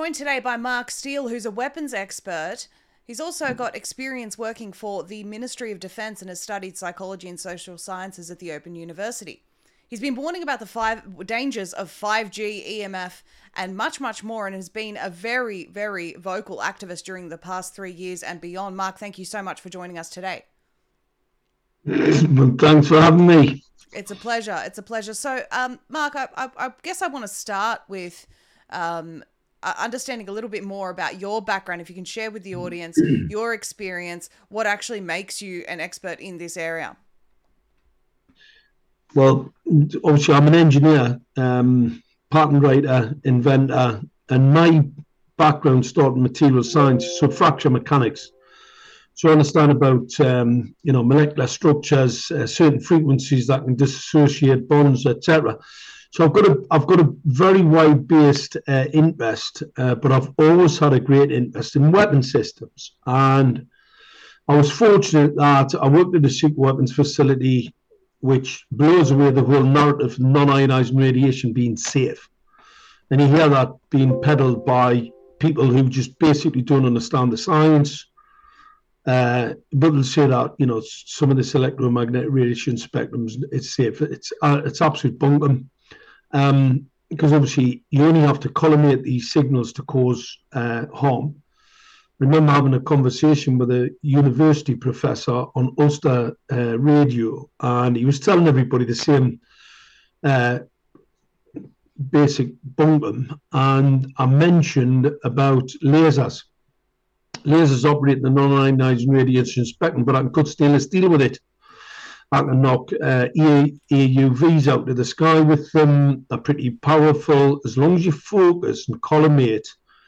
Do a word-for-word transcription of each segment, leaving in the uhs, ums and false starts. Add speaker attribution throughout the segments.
Speaker 1: joined today by Mark Steele, who's a weapons expert. He's also got experience working for the Ministry of Defence and has studied psychology and social sciences at the Open University. He's been warning about the five dangers of five G, E M F, and much, much more, and has been a very, very vocal activist during the past three years and beyond. Mark, thank you so much for joining us today.
Speaker 2: Thanks for having me.
Speaker 1: It's a pleasure. It's a pleasure. So, um, Mark, I, I, I guess I want to start with um, understanding a little bit more about your background. If you can share with the audience your experience, what actually makes you an expert in this area.
Speaker 2: Well, obviously, I'm an engineer, um, patent writer, inventor, and my background started in material science, so fracture mechanics. So I understand about um, you know molecular structures, uh, certain frequencies that can dissociate bonds, et cetera. So I've got a I've got a very wide-based uh, interest, uh, but I've always had a great interest in weapon systems. And I was fortunate that I worked at a super weapons facility, which blows away the whole narrative of non-ionizing radiation being safe. And you hear that being peddled by people who just basically don't understand the science. Uh, but they'll say that, you know, some of this electromagnetic radiation spectrums, it's safe. It's uh, it's absolute bunkum. Um, because obviously you only have to collimate these signals to cause uh, harm. I remember having a conversation with a university professor on Ulster uh, radio, and he was telling everybody the same uh, basic bunkum. And I mentioned about lasers. Lasers operate in the non-ionizing radiation spectrum, but I can cut stainless steel with it. I can knock uh, E U Vs out of the sky with them. They're pretty powerful. As long as you focus and collimate,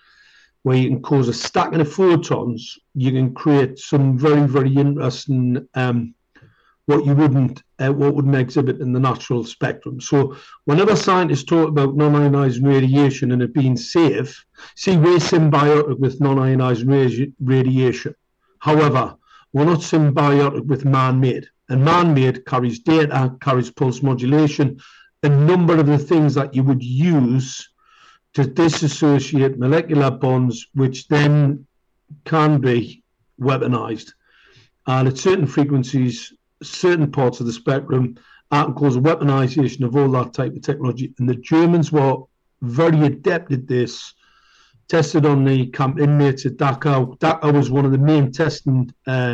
Speaker 2: where you can cause a stacking of photons, you can create some very, very interesting um, what you wouldn't uh, what wouldn't exhibit in the natural spectrum. So whenever scientists talk about non-ionizing radiation and it being safe, see, we're symbiotic with non-ionizing radi- radiation. However, we're not symbiotic with man-made. And man-made carries data, carries pulse modulation, a number of the things that you would use to disassociate molecular bonds, which then can be weaponized. And at certain frequencies, certain parts of the spectrum, that can cause a weaponization of all that type of technology. And the Germans were very adept at this, tested on the camp inmates at Dachau. Dachau was one of the main testing uh,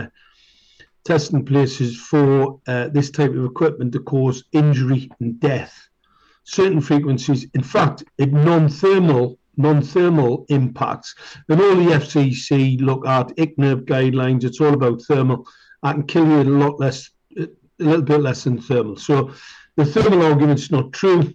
Speaker 2: testing places for uh, this type of equipment to cause injury and death. Certain frequencies, in fact, at non-thermal non-thermal impacts, and all the F C C look at I C N I R B guidelines, it's all about thermal. I can kill you a lot less, a little bit less than thermal. So the thermal argument's not true.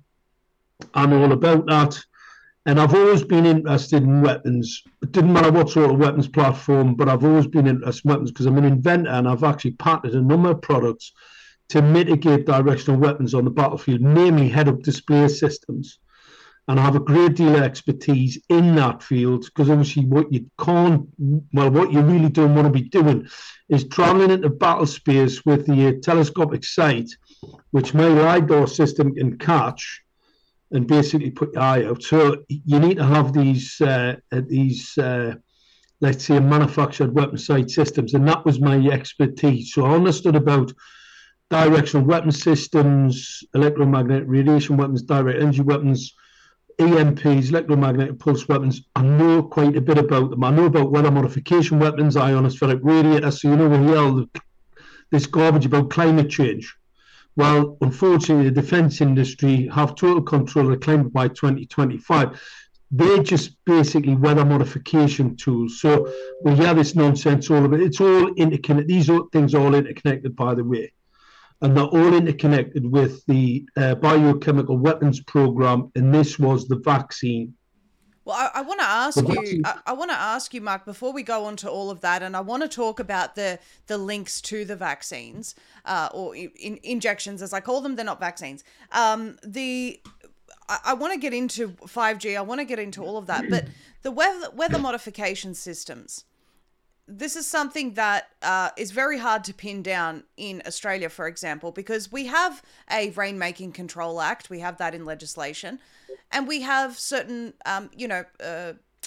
Speaker 2: I'm all about that. And I've always been interested in weapons. It didn't matter what sort of weapons platform, but I've always been interested in weapons because I'm an inventor and I've actually patented a number of products to mitigate directional weapons on the battlefield, namely head-up display systems. And I have a great deal of expertise in that field because obviously what you can't, well, what you really don't want to be doing is traveling into battle space with the telescopic sight, which my LiDAR system can catch and basically put your eye out. So you need to have these, uh, these uh, let's say, manufactured weapon sight systems, and that was my expertise. So I understood about directional weapon systems, electromagnetic radiation weapons, direct energy weapons, E M Ps, electromagnetic pulse weapons. I know quite a bit about them. I know about weather modification weapons, ionospheric radiators. So you know we hear all this garbage about climate change. Well, unfortunately, the defence industry have total control of the climate by twenty twenty-five. They're just basically weather modification tools. So we hear this nonsense all of it. It's all interconnected. These are, things are all interconnected, by the way. And they're all interconnected with the uh, biochemical weapons program, and this was the vaccine.
Speaker 1: Well, I, I want to ask you, I, I want to ask you, Mark, before we go on to all of that, and I want to talk about the the links to the vaccines, uh, or in, injections, as I call them. They're not vaccines. Um, the I, I want to get into five G. I want to get into all of that, but the weather weather modification systems. This is something that uh, is very hard to pin down in Australia, for example, because we have a Rainmaking Control Act. We have that in legislation. And we have certain, um, you know, uh,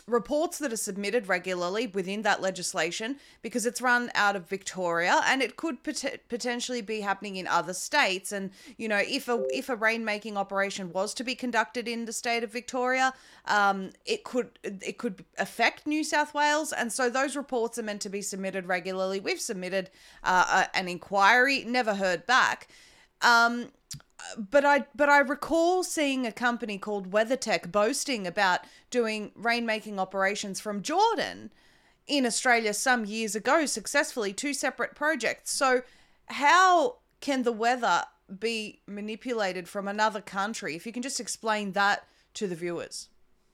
Speaker 1: reports that are submitted regularly within that legislation, because it's run out of Victoria, and it could pot- potentially be happening in other states. And you know, if a if a rainmaking operation was to be conducted in the state of Victoria, um, it could it could affect New South Wales. And so those reports are meant to be submitted regularly. We've submitted uh, a, an inquiry, never heard back. Um, But I but I recall seeing a company called WeatherTech boasting about doing rainmaking operations from Jordan in Australia some years ago successfully, two separate projects. So how can the weather be manipulated from another country? If you can just explain that to the viewers.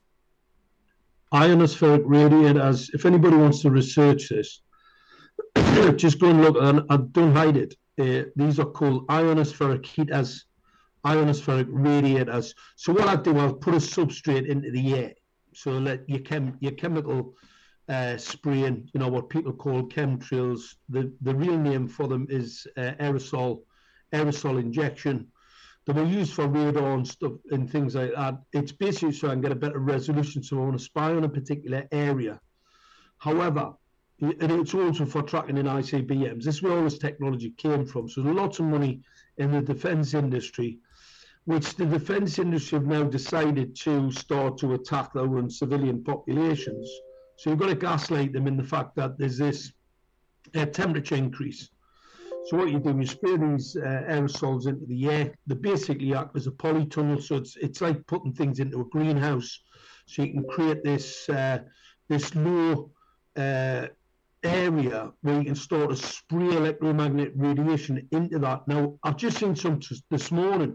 Speaker 2: Ionospheric radiators, if anybody wants to research this, just go and look, and, and don't hide it. Uh, these are called ionospheric heaters, ionospheric radiators. So what I do, I'll put a substrate into the air. So let your chem your chemical uh, spraying, you know, what people call chemtrails. The the real name for them is uh, aerosol aerosol injection. They were used for radar and stuff and things like that. It's basically so I can get a better resolution, so I want to spy on a particular area. However, and it's also for tracking in I C B Ms. This is where all this technology came from. So there's lots of money in the defence industry, which the defence industry have now decided to start to attack their own civilian populations. So you've got to gaslight them in the fact that there's this uh, temperature increase. So what you do, you spray these uh, aerosols into the air. They basically act as a polytunnel. So it's it's like putting things into a greenhouse. So you can create this uh, this low uh, area where you can start to spray electromagnetic radiation into that. Now, I've just seen some t- this morning.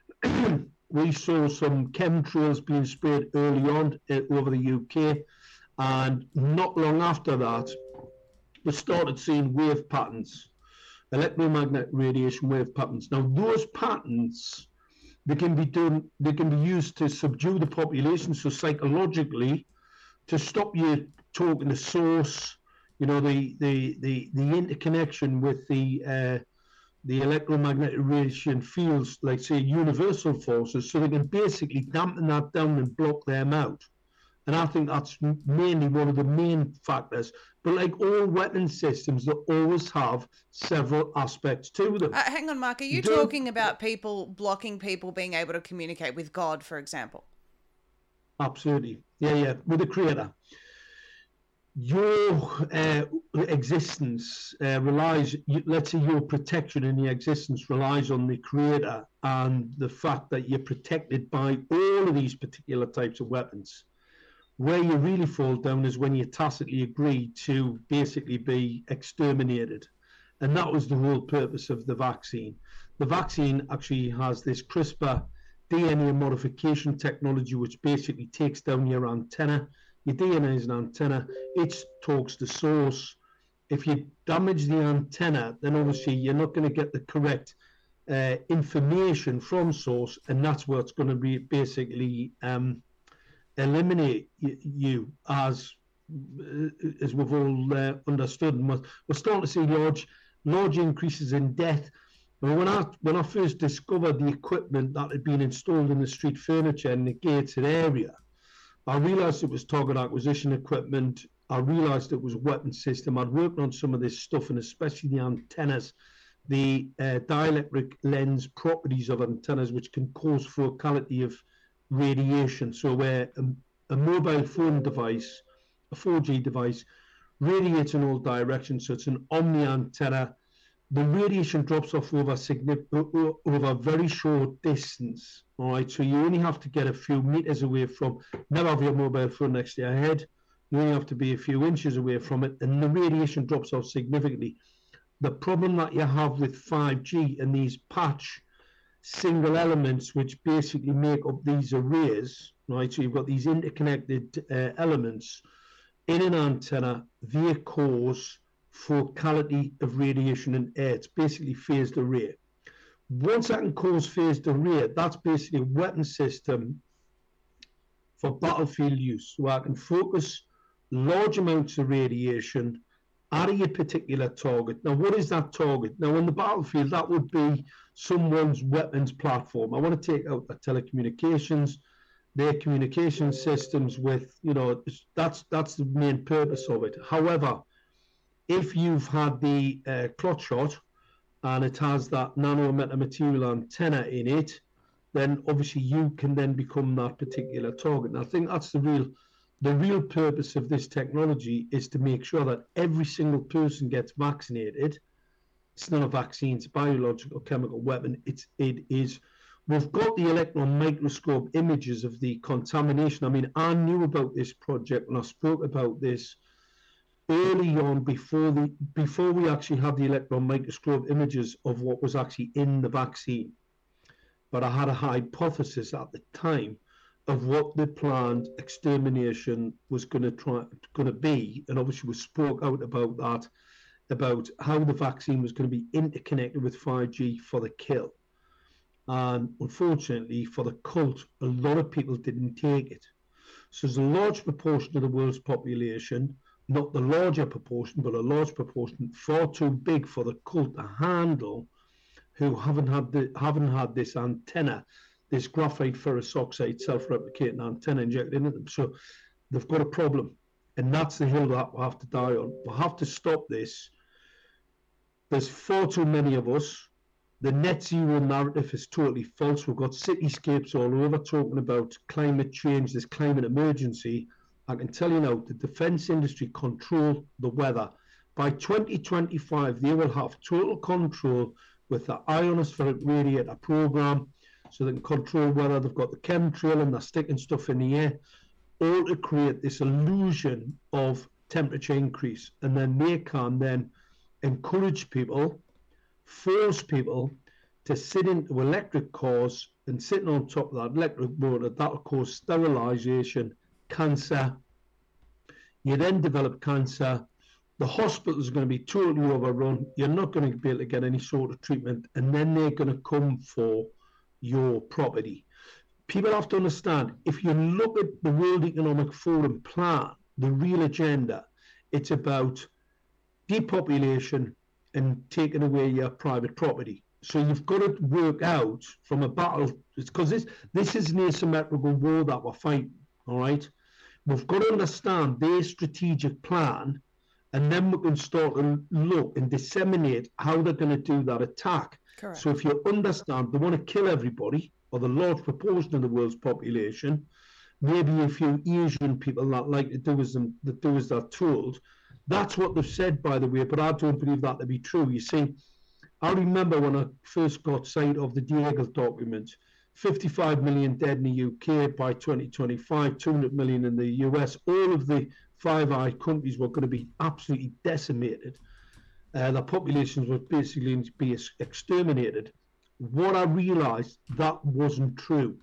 Speaker 2: We saw some chemtrails being sprayed early on uh, over the U K, and not long after that, we started seeing wave patterns, electromagnetic radiation wave patterns. Now, those patterns, they can be done, they can be used to subdue the population. So psychologically, to stop you talking to source, you know, the the the the interconnection with the uh, the electromagnetic radiation fields, like say universal forces, so they can basically dampen that down and block them out. And I think that's mainly one of the main factors. But like all weapon systems, they always have several aspects to them.
Speaker 1: Uh, hang on, Mark. Are you, you talking about people blocking people being able to communicate with God, for example?
Speaker 2: Absolutely. Yeah, yeah. With the Creator. Your uh, existence uh, relies, let's say your protection in your existence relies on the Creator and the fact that you're protected by all of these particular types of weapons. Where you really fall down is when you tacitly agree to basically be exterminated. And that was the whole purpose of the vaccine. The vaccine actually has this CRISPR D N A modification technology, which basically takes down your antenna. Your D N A is an antenna. It talks to source. If you damage the antenna, then obviously you're not going to get the correct uh, information from source, and that's what's going to be basically um, eliminate you, as as we've all uh, understood. And we're, we're starting to see large large increases in death. I mean, when I when I first discovered the equipment that had been installed in the street furniture in the gated area, I realised it was target acquisition equipment. I realised it was a weapon system. I'd worked on some of this stuff, and especially the antennas, the uh, dielectric lens properties of antennas, which can cause focality of radiation. So where a, a mobile phone device, a four G device, radiates in all directions, so it's an omni antenna. The radiation drops off over significant, over a very short distance. All right, so you only have to get a few meters away from. Never have your mobile phone next to your head. You only have to be a few inches away from it, and the radiation drops off significantly. The problem that you have with five G and these patch single elements, which basically make up these arrays, right? So you've got these interconnected uh, elements in an antenna. They cause focality of radiation in air. It's basically phased array. Once I can cause phased array, that's basically a weapon system for battlefield use. So I can focus large amounts of radiation at a particular target. Now, what is that target? Now, on the battlefield, that would be someone's weapons platform. I want to take out the telecommunications, their communication systems with, you know, that's that's the main purpose of it. However, if you've had the uh, clot shot and it has that nanometamaterial antenna in it, then obviously you can then become that particular target. And I think that's the real the real purpose of this technology, is to make sure that every single person gets vaccinated. It's not a vaccine, it's a biological chemical weapon. It's it is we've got the electron microscope images of the contamination. I mean, I knew about this project when I spoke about this early on, before the before we actually had the electron microscope images of what was actually in the vaccine. But I had a hypothesis at the time of what the planned extermination was going to try going to be, and obviously we spoke out about that, about how the vaccine was going to be interconnected with five G for the kill. And unfortunately for the cult, a lot of people didn't take it. So there's a large proportion of the world's population, not the larger proportion, but a large proportion, far too big for the cult to handle, who haven't had the haven't had this antenna, this graphite ferrous oxide self-replicating antenna injected into them. So they've got a problem, and that's the hill that we have to die on. We have to stop this. There's far too many of us. The net zero narrative is totally false. We've got cityscapes all over talking about climate change, this climate emergency. I can tell you now, the defence industry control the weather. By twenty twenty-five, they will have total control with the ionospheric radiator program, so they can control whether they've got the chemtrail and they're sticking stuff in the air, all to create this illusion of temperature increase. And then they can then encourage people, force people to sit into electric cars, and sitting on top of that electric motor, that'll cause sterilisation, cancer. You then develop cancer. The hospitals are going to be totally overrun. You're not going to be able to get any sort of treatment, and then they're going to come for your property. People have to understand, if you look at the World Economic Forum plan, the real agenda, it's about depopulation and taking away your private property. So you've got to work out from a battle, because this this is an asymmetrical war that we're fighting, all right? We've got to understand their strategic plan, and then we can start to look and disseminate how they're going to do that attack.
Speaker 1: Correct.
Speaker 2: So if you understand they want to kill everybody, or the large proportion of the world's population, maybe a few Asian people that like to do as them, that do as they're told. That's what they've said, by the way, but I don't believe that to be true. You see, I remember when I first got sight of the Deagel document, fifty-five million dead in the U K by twenty twenty-five, two hundred million in the U S. All of the Five Eyes countries were going to be absolutely decimated. Uh, the populations were basically going to be exterminated. What I realised, that wasn't true.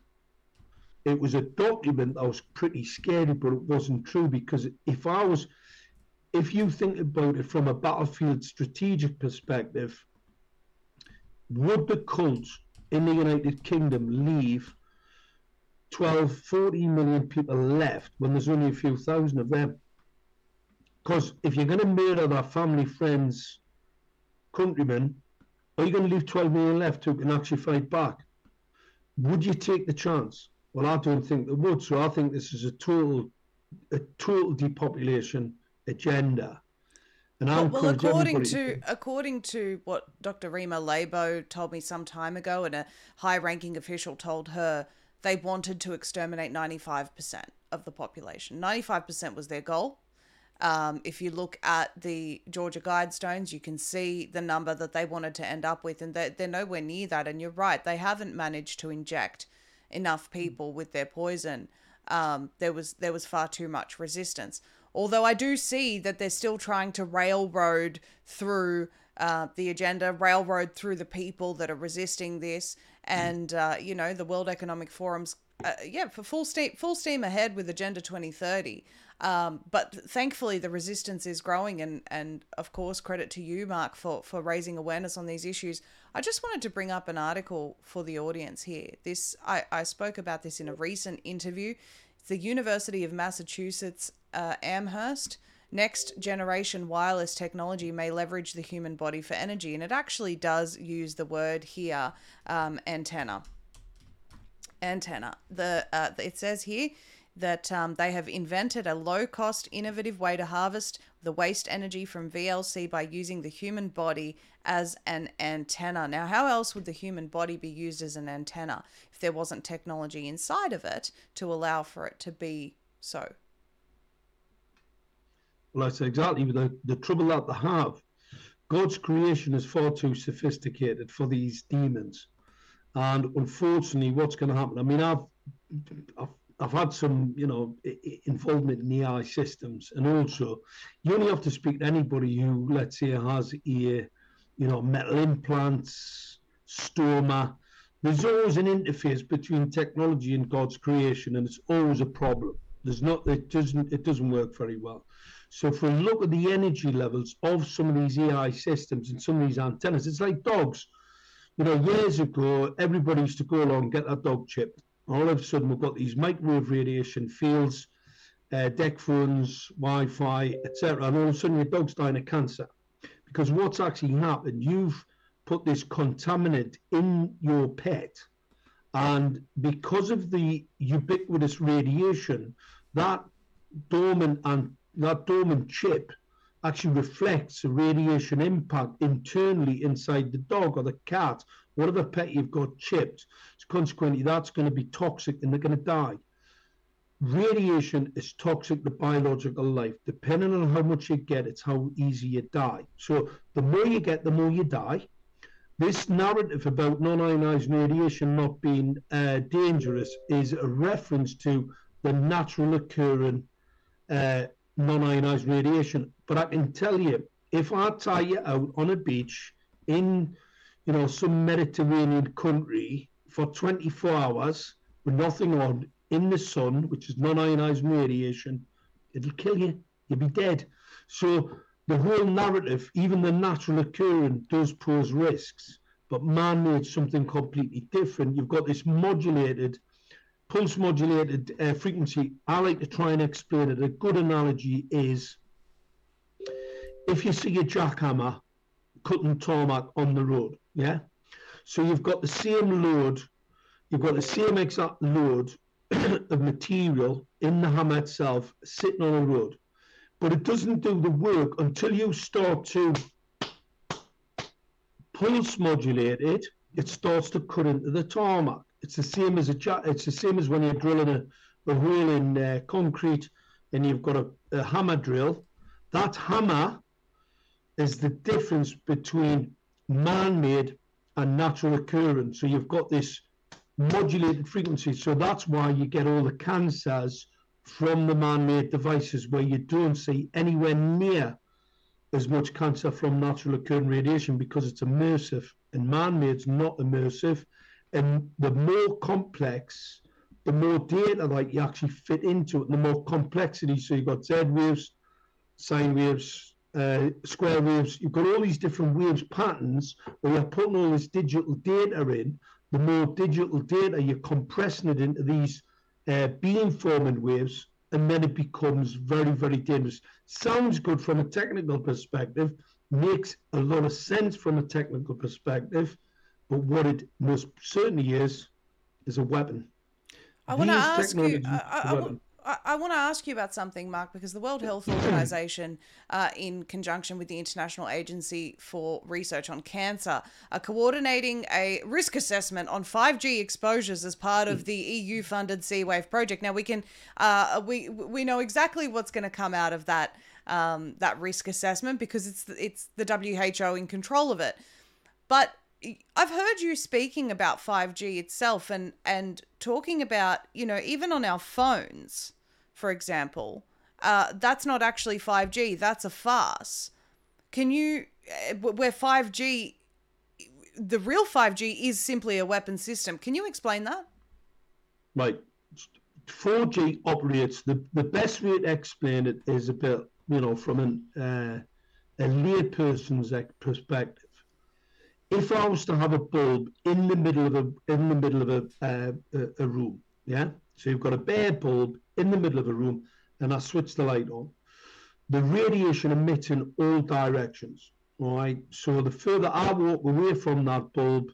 Speaker 2: It was a document that was pretty scary, but it wasn't true, because if I was, if you think about it from a battlefield strategic perspective, would the cult in the United Kingdom leave twelve, fourteen million people left when there's only a few thousand of them? Because if you're going to murder their family, friends, countrymen, are you going to leave twelve million left who can actually fight back? Would you take the chance? Well, I don't think they would. So I think this is a total, a total depopulation agenda. And
Speaker 1: well, well according to according to what Doctor Rima Labo told me some time ago, and a high-ranking official told her, they wanted to exterminate ninety-five percent of the population. ninety-five percent was their goal. Um, if you look at the Georgia Guidestones, you can see the number that they wanted to end up with, and they're, they're nowhere near that. And you're right, they haven't managed to inject enough people with their poison. Um, there was there was far too much resistance. Although I do see that they're still trying to railroad through uh, the agenda, railroad through the people that are resisting this, and uh, you know, the World Economic Forum's uh, yeah, for full steam full steam ahead with Agenda twenty thirty. Um, but thankfully, the resistance is growing, and and of course, credit to you, Mark, for for raising awareness on these issues. I just wanted to bring up an article for the audience here. This I, I spoke about this in a recent interview. It's the University of Massachusetts uh, Amherst. Next generation wireless technology may leverage the human body for energy, and it actually does use the word here, um, antenna. antenna. The uh, it says here that um, they have invented a low-cost, innovative way to harvest the waste energy from V L C by using the human body as an antenna. Now, how else would the human body be used as an antenna if there wasn't technology inside of it to allow for it to be so?
Speaker 2: Well, that's exactly the, the trouble that they have. God's creation is far too sophisticated for these demons. And unfortunately, what's going to happen? I mean, I've, I've I've had some, you know, involvement in A I systems, and also you only have to speak to anybody who, let's say, has a, you know, metal implants, stoma. There's always an interface between technology and God's creation, and it's always a problem. There's not, it doesn't, it doesn't work very well. So if we look at the energy levels of some of these A I systems and some of these antennas, it's like dogs. You know, years ago, everybody used to go along and get that dog chipped. All of a sudden, we've got these microwave radiation fields, uh, deck phones, Wi-Fi, et cetera. And all of a sudden, your dog's dying of cancer. Because what's actually happened, you've put this contaminant in your pet. And because of the ubiquitous radiation, that dormant and that dormant chip actually reflects the radiation impact internally inside the dog or the cat, whatever pet you've got chipped. So consequently, that's going to be toxic and they're going to die. Radiation is toxic to biological life. Depending on how much you get, it's how easy you die. So the more you get, the more you die. This narrative about non-ionized radiation not being uh, dangerous is a reference to the natural occurring uh, non-ionized radiation. But I can tell you, if I tie you out on a beach in, you know, some Mediterranean country for twenty-four hours with nothing on, in the sun, which is non-ionized radiation, it'll kill you. You'll be dead. So the whole narrative, even the natural occurrence, does pose risks, but man-made something completely different. You've got this modulated, pulse modulated uh, frequency. I like to try and explain it. A good analogy is if you see a jackhammer cutting tarmac on the road, yeah? So you've got the same load, you've got the same exact load of material in the hammer itself sitting on a road, but it doesn't do the work until you start to pulse modulate it. It starts to cut into the tarmac. It's the same as a jack. It's the same as when you're drilling a, a hole in uh, concrete and you've got a, a hammer drill. That hammer is the difference between man-made and natural occurrence. So you've got this modulated frequency. So that's why you get all the cancers from the man-made devices, where you don't see anywhere near as much cancer from natural occurring radiation, because it's immersive, and man-made's not immersive. And the more complex, the more data that you actually fit into it, and the more complexity. So you've got Z waves, sine waves, uh, square waves. You've got all these different waves patterns where you're putting all this digital data in. The more digital data, you're compressing it into these uh, beamforming waves, and then it becomes very, very dangerous. Sounds good from a technical perspective, makes a lot of sense from a technical perspective, but what it most certainly is, is a weapon.
Speaker 1: I want to ask you. I, I, I, I want to ask you about something, Mark, because the World Health Organization, uh, in conjunction with the International Agency for Research on Cancer, are coordinating a risk assessment on five G exposures as part of the E U-funded C-Wave project. Now we can, uh, we we know exactly what's going to come out of that um, that risk assessment, because it's the, it's the W H O in control of it. But I've heard you speaking about five G itself, and, and talking about, you know, even on our phones, for example, uh, that's not actually five G, that's a farce. Can you, where five G, the real five G is simply a weapon system. Can you explain that?
Speaker 2: Right. four G operates, the, the best way to explain it is a bit, you know, from an, uh, a layperson's perspective. If I was to have a bulb in the middle of a in the middle of a, uh, a a room, yeah. So you've got a bare bulb in the middle of a room, and I switch the light on. The radiation emits in all directions. All right. So the further I walk away from that bulb,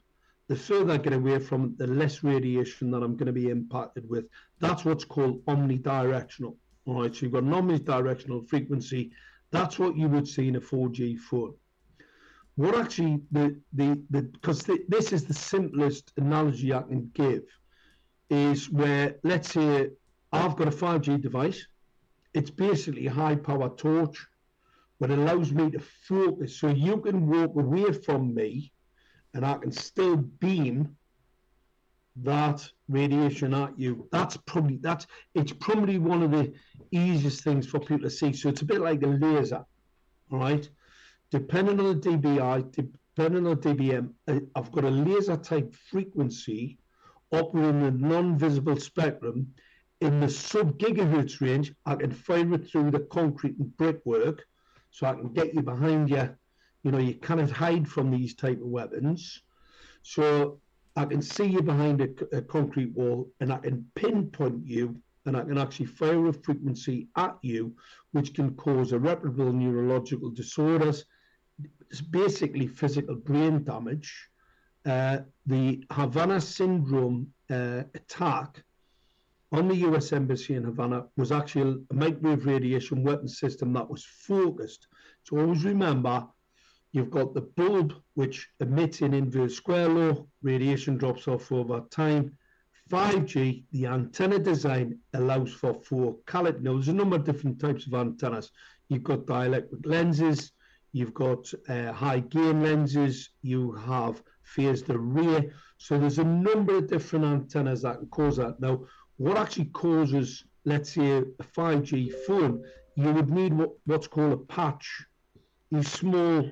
Speaker 2: the further I get away from it, the less radiation that I'm going to be impacted with. That's what's called omnidirectional. All right, so you've got an omnidirectional frequency. That's what you would see in a four G phone. What actually the the the because this is the simplest analogy I can give, is where, let's say I've got a five G device. It's basically a high power torch, but it allows me to focus. So you can walk away from me and I can still beam that radiation at you. That's probably, that's, it's probably one of the easiest things for people to see. So it's a bit like a laser, all right? Depending on the D B I, depending on the D B M, I've got a laser type frequency operating in a non-visible spectrum in the sub-gigahertz range. I can fire it through the concrete and brickwork, so I can get you behind you. You know, you cannot hide from these type of weapons. So I can see you behind a, a concrete wall, and I can pinpoint you, and I can actually fire a frequency at you, which can cause irreparable neurological disorders. It's basically physical brain damage. Uh, the Havana syndrome uh, attack on the U S Embassy in Havana was actually a microwave radiation weapon system that was focused. So always remember, you've got the bulb, which emits in inverse square law, radiation drops off over time. five G, the antenna design allows for focality. Now, there's a number of different types of antennas. You've got dielectric lenses, you've got uh, high gain lenses, you have phased array. So there's a number of different antennas that can cause that. Now, what actually causes, let's say, a five G phone, you would need what, what's called a patch. These small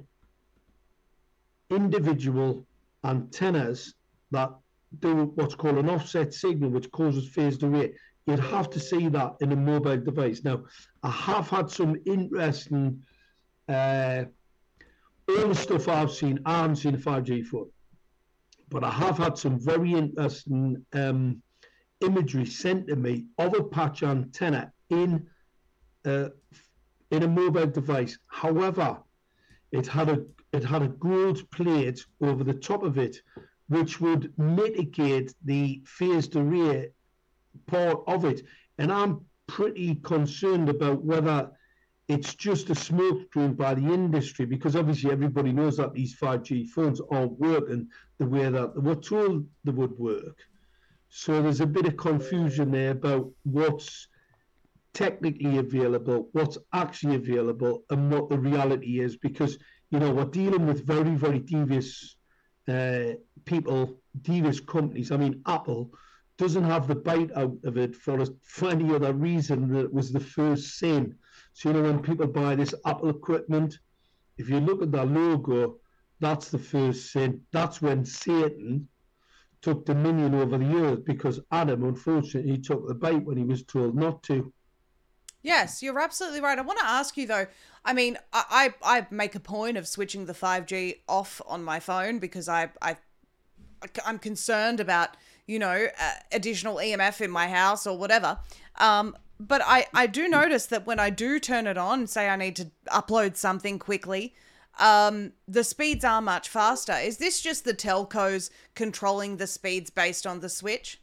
Speaker 2: individual antennas that do what's called an offset signal, which causes phased array. You'd have to see that in a mobile device. Now, I have had some interesting, uh, all the stuff I've seen, I haven't seen a five G phone, but I have had some very interesting um, imagery sent to me of a patch antenna in uh, in a mobile device. However, it had a it had a gold plate over the top of it, which would mitigate the phased array part of it. And I'm pretty concerned about whether it's just a smokescreen by the industry, because obviously everybody knows that these five G phones aren't working the way that they were told they would work. So there's a bit of confusion there about what's technically available, what's actually available, and what the reality is, because, you know, we're dealing with very, very devious uh, people, devious companies. I mean, Apple doesn't have the bite out of it for, for any other reason that it was the first sin. So, you know, when people buy this Apple equipment, if you look at their logo, that's the first sin. That's when Satan took dominion over the earth, because Adam, unfortunately, took the bait when he was told not to.
Speaker 1: Yes, you're absolutely right. I want to ask you, though, I mean, I, I, I make a point of switching the five G off on my phone because I, I, I'm concerned about, you know, uh, additional E M F in my house or whatever. Um, but I, I do notice that when I do turn it on, say I need to upload something quickly, um, the speeds are much faster. Is this just the telcos controlling the speeds based on the switch?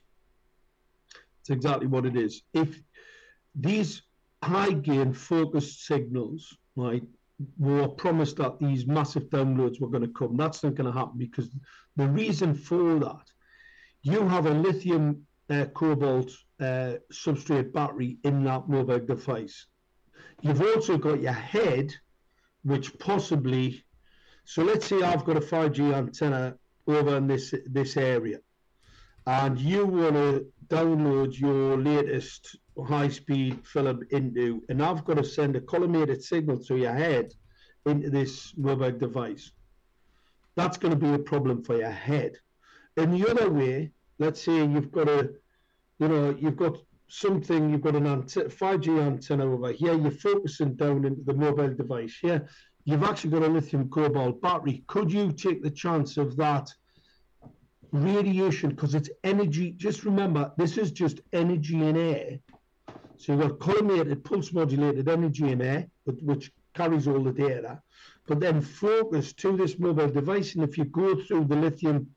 Speaker 2: It's exactly what it is. If these high gain focused signals, right, were promised that these massive downloads were going to come, that's not going to happen, because the reason for that, you have a lithium uh, cobalt uh, substrate battery in that mobile device. You've also got your head, which possibly, so let's say I've got a five G antenna over in this this area, and you want to download your latest high-speed film into, and I've got to send a collimated signal to your head into this mobile device. That's going to be a problem for your head. In the other way, let's say you've got a, you know, you've got something, you've got an antenna, five G antenna over here, you're focusing down into the mobile device here, you've actually got a lithium cobalt battery. Could you take the chance of that radiation, because it's energy, just remember, this is just energy in air. So you've got collimated, pulse modulated energy in air, which carries all the data, but then focus to this mobile device. And if you go through the lithium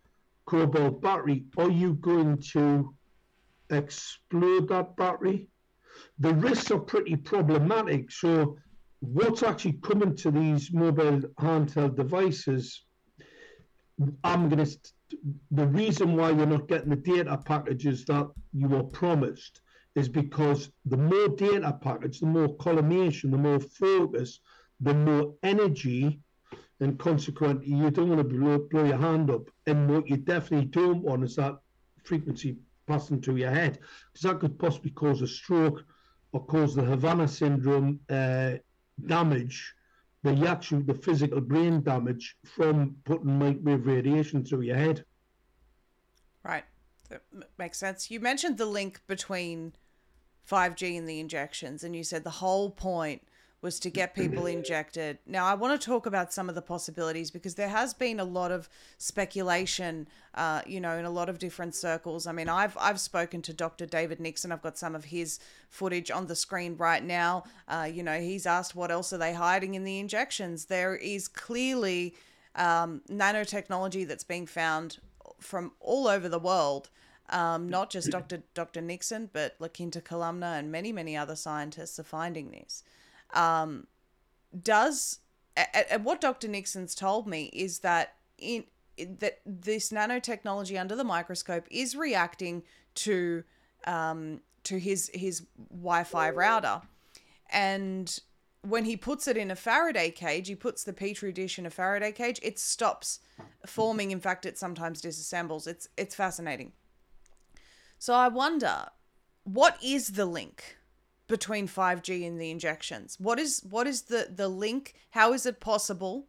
Speaker 2: cobalt battery, are you going to explode that battery? The risks are pretty problematic. So what's actually coming to these mobile handheld devices, I'm going to, the reason why you're not getting the data packages that you were promised is because the more data package, the more collimation, the more focus, the more energy, and consequently, you don't want to blow, blow your hand up. And what you definitely don't want is that frequency passing through your head, because that could possibly cause a stroke or cause the Havana syndrome uh, damage, the actual, the physical brain damage from putting microwave radiation through your head.
Speaker 1: Right. That makes sense. You mentioned the link between five G and the injections, and you said the whole point was to get people injected. Now, I want to talk about some of the possibilities, because there has been a lot of speculation, uh, you know, in a lot of different circles. I mean, I've I've spoken to Doctor David Nixon. I've got some of his footage on the screen right now. Uh, you know, he's asked what else are they hiding in the injections. There is clearly um, nanotechnology that's being found from all over the world. Um, not just Doctor Doctor Nixon, but La Quinta Columna and many, many other scientists are finding this. Um, does and what Doctor Nixon's told me is that in, in that this nanotechnology under the microscope is reacting to um, to his his Wi-Fi router, and when he puts it in a Faraday cage, he puts the Petri dish in a Faraday cage, it stops forming. In fact, it sometimes disassembles. It's it's fascinating. So I wonder, what is the link between five G and the injections? What is what is the, the link? How is it possible?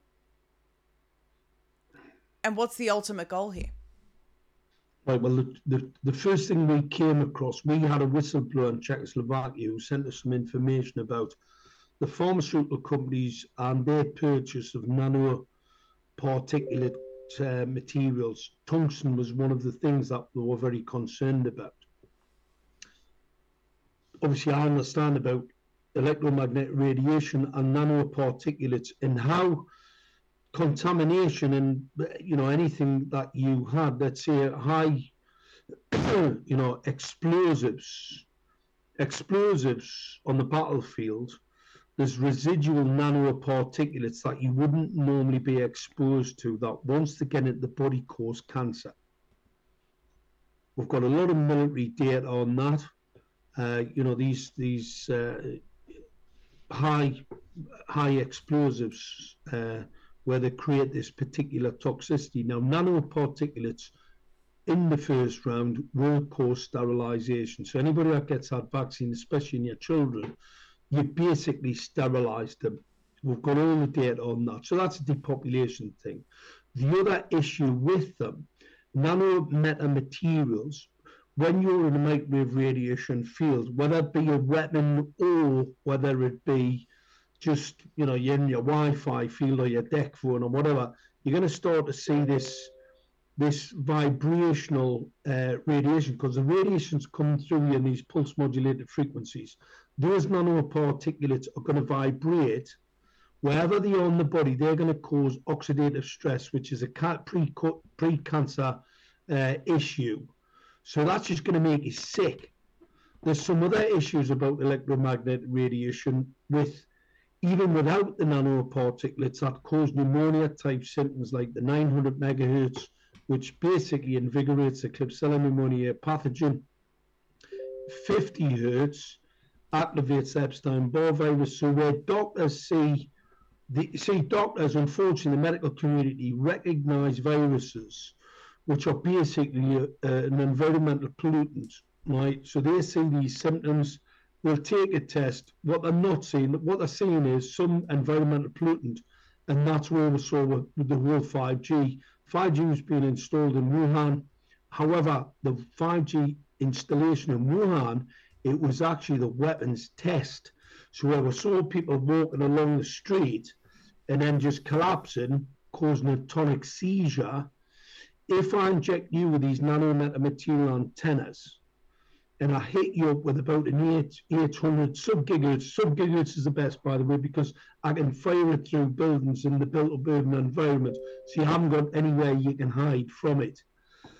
Speaker 1: And what's the ultimate goal here?
Speaker 2: Right, well, the, the, the first thing we came across, we had a whistleblower in Czechoslovakia who sent us some information about the pharmaceutical companies and their purchase of nanoparticulate uh, materials. Tungsten was one of the things that they were very concerned about. Obviously, I understand about electromagnetic radiation and nanoparticulates and how contamination and, you know, anything that you had, let's say, high, you know, explosives, explosives on the battlefield, there's residual nanoparticulates that you wouldn't normally be exposed to that once they get into the body cause cancer. We've got a lot of military data on that. Uh, you know, these these uh, high high explosives uh, where they create this particular toxicity. Now, nanoparticulates in the first round will cause sterilization. So anybody that gets that vaccine, especially in your children, you basically sterilize them. We've got all the data on that. So that's a depopulation thing. The other issue with them, nanometamaterials, when you're in a microwave radiation field, whether it be a weapon or whether it be just, you know, you're in your Wi-Fi field or your deck phone or whatever, you're going to start to see this this vibrational uh, radiation, because the radiation's coming through you in these pulse modulated frequencies. Those nanoparticulates are going to vibrate wherever they are in the body. They're going to cause oxidative stress, which is a pre pre-cancer uh, issue. So that's just going to make you sick. There's some other issues about electromagnetic radiation with, even without the nanoparticulates, that cause pneumonia type symptoms like the nine hundred megahertz, which basically invigorates the Klebsiella pneumoniae pathogen. fifty hertz activates Epstein-Barr virus. So where doctors see, the, see doctors, unfortunately, the medical community recognize viruses, which are basically a, a, an environmental pollutant, right? So they see these symptoms, they'll take a test. What they're not seeing, what they're seeing is some environmental pollutant, and that's where we saw with, with the whole five G. five G was being installed in Wuhan. However, the five G installation in Wuhan, it was actually the weapons test. So where we saw people walking along the street and then just collapsing, causing a tonic seizure. If I inject you with these nanometamaterial antennas, and I hit you up with about an eight, eight hundred sub-gigahertz. Sub-gigahertz is the best, by the way, because I can fire it through buildings in the built-up urban environment, so you haven't got anywhere you can hide from it.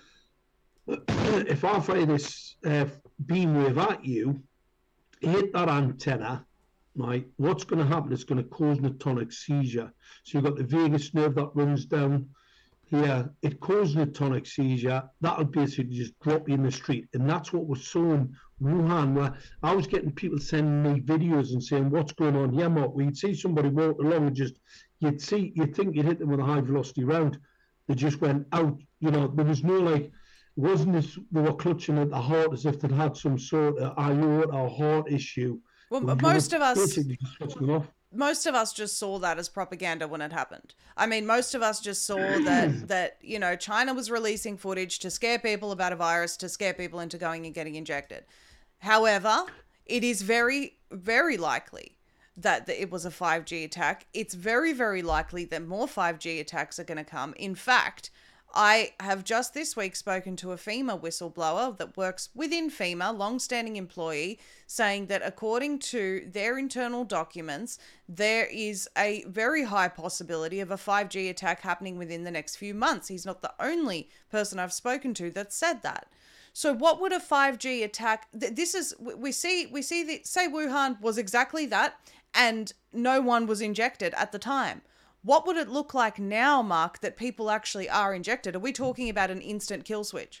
Speaker 2: if I fire this uh, beamwave at you, hit that antenna, right, what's going to happen is going to cause an atonic seizure. So you've got the vagus nerve that runs down here. It causes an atonic seizure. That'll basically just drop you in the street. And that's what we saw in Wuhan, where I was getting people sending me videos and saying, what's going on here, Mark? Well, you'd see somebody walk along and just, you'd see, you'd think you'd hit them with a high velocity round. They just went out. You know, there was no like, wasn't this, they were clutching at the heart as if they'd had some sort of aorta or heart issue.
Speaker 1: Well, most of us,
Speaker 2: off.
Speaker 1: most of us just saw that as propaganda when it happened. I mean, most of us just saw that, that, you know, China was releasing footage to scare people about a virus, to scare people into going and getting injected. However, it is very, very likely that it was a five G attack. It's very, very likely that more five G attacks are going to come. In fact, I have just this week spoken to a FEMA whistleblower that works within FEMA, long-standing employee, saying that according to their internal documents, there is a very high possibility of a five G attack happening within the next few months. He's not the only person I've spoken to that said that. So what would a five G attack, this is, we see, we see the, say Wuhan was exactly that, and no one was injected at the time. What would it look like now, Mark, that people actually are injected? Are we talking about an instant kill switch?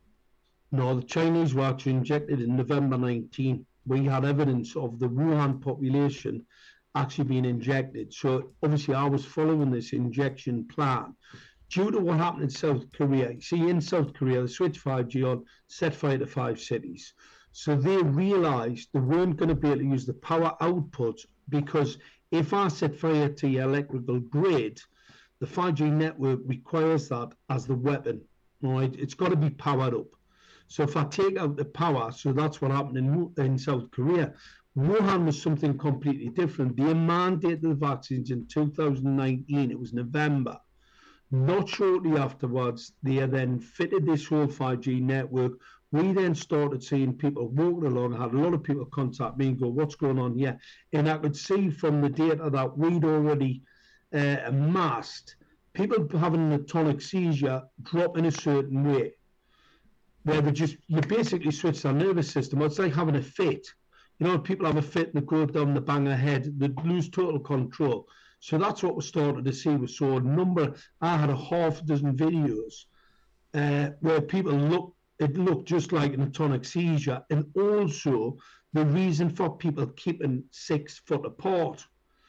Speaker 2: No, the Chinese were actually injected in November nineteenth. We had evidence of the Wuhan population actually being injected. So obviously I was following this injection plan. Due to what happened in South Korea, see in South Korea, they switched five G on, set fire to five cities. So they realized they weren't going to be able to use the power output, because if I set fire to your electrical grid, the five G network requires that as the weapon, right? It's got to be powered up. So if I take out the power, so that's what happened in, in South Korea. Wuhan was something completely different. They mandated the vaccines in two thousand nineteen. It was November. Not shortly afterwards, they then fitted this whole five G network. We then started seeing people walking along. I had a lot of people contact me and go, what's going on here? And I could see from the data that we'd already uh, amassed, people having an atonic seizure drop in a certain way, where they just, you basically switch their nervous system. It's like having a fit. You know, people have a fit and they go down the bang of head, they lose total control. So that's what we started to see. We saw a number, I had a half dozen videos uh, where people look, it looked just like an atonic seizure, and also the reason for people keeping six foot apart.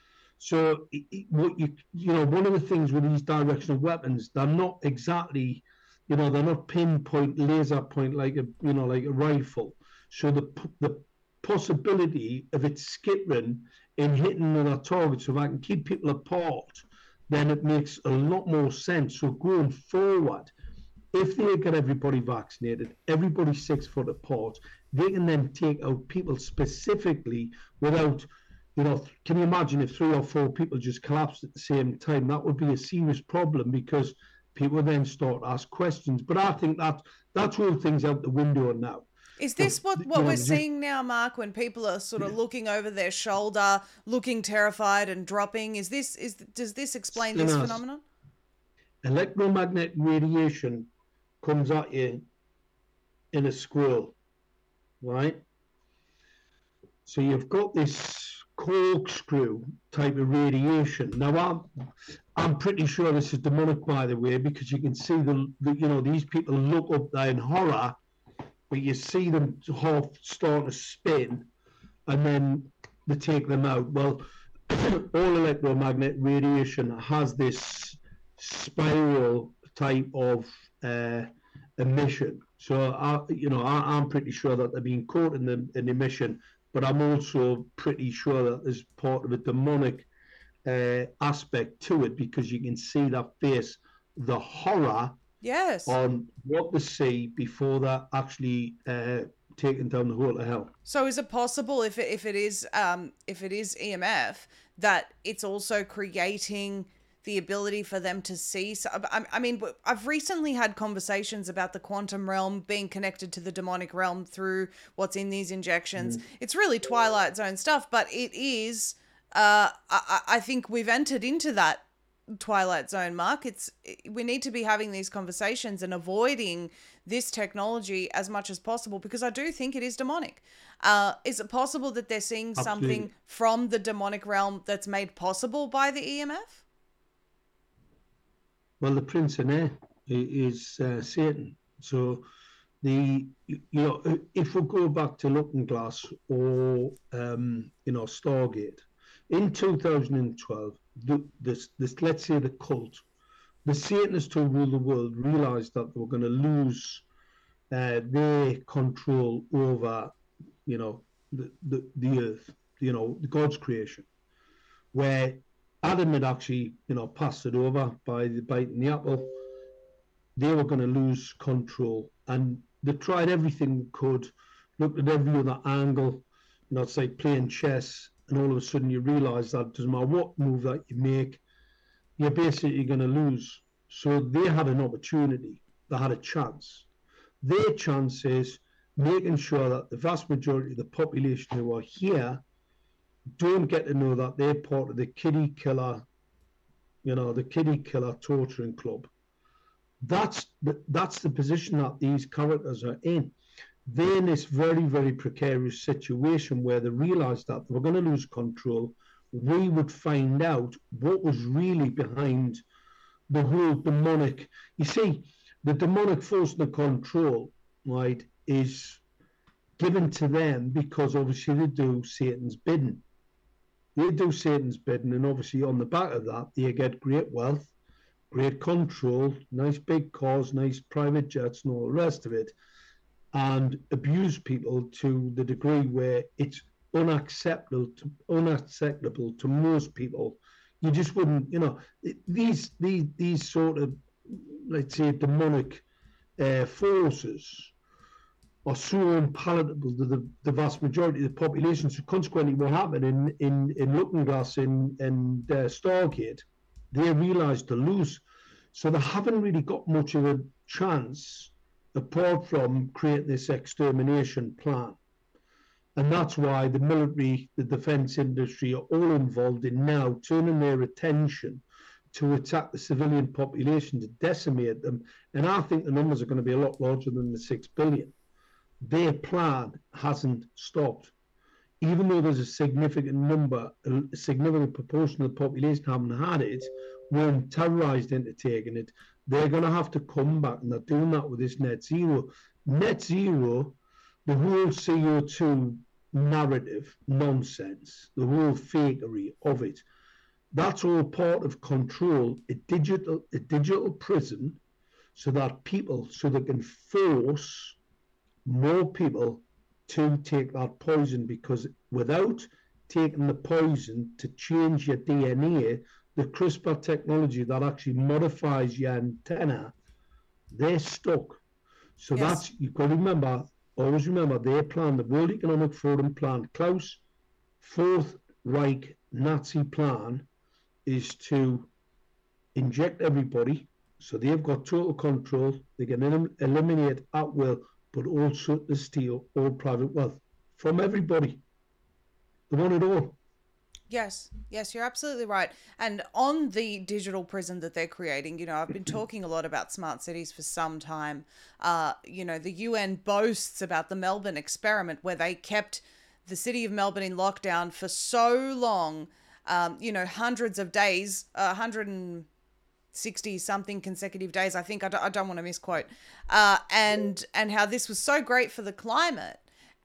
Speaker 2: So what you you know, one of the things with these directional weapons, they're not exactly, you know, they're not pinpoint laser point like a you know like a rifle. So the the possibility of it skipping and hitting another target, so if I can keep people apart, then it makes a lot more sense. So going forward, if they get everybody vaccinated, everybody six foot apart, they can then take out people specifically without, you know, can you imagine if three or four people just collapsed at the same time? That would be a serious problem, because people then start to ask questions. But I think that that's all things out the window now.
Speaker 1: Is this what, what we're seeing now, Mark, when people are sort of looking over their shoulder, looking terrified and dropping? Is this is does this explain this phenomenon?
Speaker 2: Electromagnetic radiation comes at you in a squirrel, right? So you've got this corkscrew type of radiation. Now, I'm, I'm pretty sure this is demonic, by the way, because you can see the, the you know, these people look up there in horror, but you see them half start to spin, and then they take them out. Well, all electromagnetic radiation has this spiral type of uh, emission. So, I, you know, I, I'm pretty sure that they're being caught in the, an emission, but I'm also pretty sure that there's part of a demonic uh, aspect to it, because you can see that face, the horror
Speaker 1: yes.
Speaker 2: on what they see before they're actually uh, taken down the hole of hell.
Speaker 1: So is it possible, if it, if it is um, if it is E M F, that it's also creating the ability for them to see? So, I, I mean, I've recently had conversations about the quantum realm being connected to the demonic realm through what's in these injections. Mm. It's really Twilight Zone stuff, but it is, uh, I, I think we've entered into that Twilight Zone, Mark. It's we need to be having these conversations and avoiding this technology as much as possible, because I do think it is demonic. Uh, is it possible that they're seeing
Speaker 2: Absolutely.
Speaker 1: something from the demonic realm that's made possible by the E M F?
Speaker 2: Well, the prince in air is uh, Satan. So the you know if we go back to Looking Glass or um, you know Stargate in two thousand twelve, the, this this let's say the cult, the Satanists who rule the world realized that they were going to lose uh, their control over you know the, the the earth, you know God's creation, where Adam had actually you know passed it over by the biting the apple. They were going to lose control, and they tried everything they could, looked at every other angle. You know, it's like playing chess, and all of a sudden you realise that it doesn't matter what move that you make, you're basically going to lose. So they had an opportunity, they had a chance. Their chance is making sure that the vast majority of the population who are here don't get to know that they're part of the kiddie killer, you know, the kiddie killer torturing club. That's the, that's the position that these characters are in. They're in this very, very precarious situation where they realised that they were going to lose control. We would find out what was really behind the whole demonic. You see, the demonic force and the control, right, is given to them because obviously they do Satan's bidding. They do Satan's bidding, and obviously on the back of that, they get great wealth, great control, nice big cars, nice private jets, and all the rest of it, and abuse people to the degree where it's unacceptable to, unacceptable to most people. You just wouldn't, you know, these these these sort of, let's say, demonic uh, forces are so unpalatable to the, the vast majority of the population. So consequently, what happened in in in Looking Glass in and uh, Stargate, they realised to lose, so they haven't really got much of a chance apart from creating this extermination plan. And that's why the military, the defence industry are all involved in now turning their attention to attack the civilian population, to decimate them. And I think the numbers are going to be a lot larger than the six billion. Their plan hasn't stopped. Even though there's a significant number, a significant proportion of the population haven't had it, weren't terrorised into taking it, they're going to have to come back, and they're doing that with this net zero. Net zero, the whole C O two narrative nonsense, the whole fakery of it, that's all part of control, a digital, a digital prison, so that people, so they can force more people to take that poison, because without taking the poison to change your D N A, the CRISPR technology that actually modifies your antenna, they're stuck. So yes. That's, you've got to remember, always remember, their plan, the World Economic Forum plan, Klaus' Fourth Reich Nazi plan, is to inject everybody, so they've got total control, they can elim- eliminate at will, but also to steal all private wealth from everybody. They want it all.
Speaker 1: Yes, yes, you're absolutely right. And on the digital prison that they're creating, you know, I've been talking a lot about smart cities for some time. Uh, you know, the U N boasts about the Melbourne experiment, where they kept the city of Melbourne in lockdown for so long, um, you know, hundreds of days, uh, one hundred sixty something consecutive days, I think. I don't, I don't want to misquote. Uh, and, and how this was so great for the climate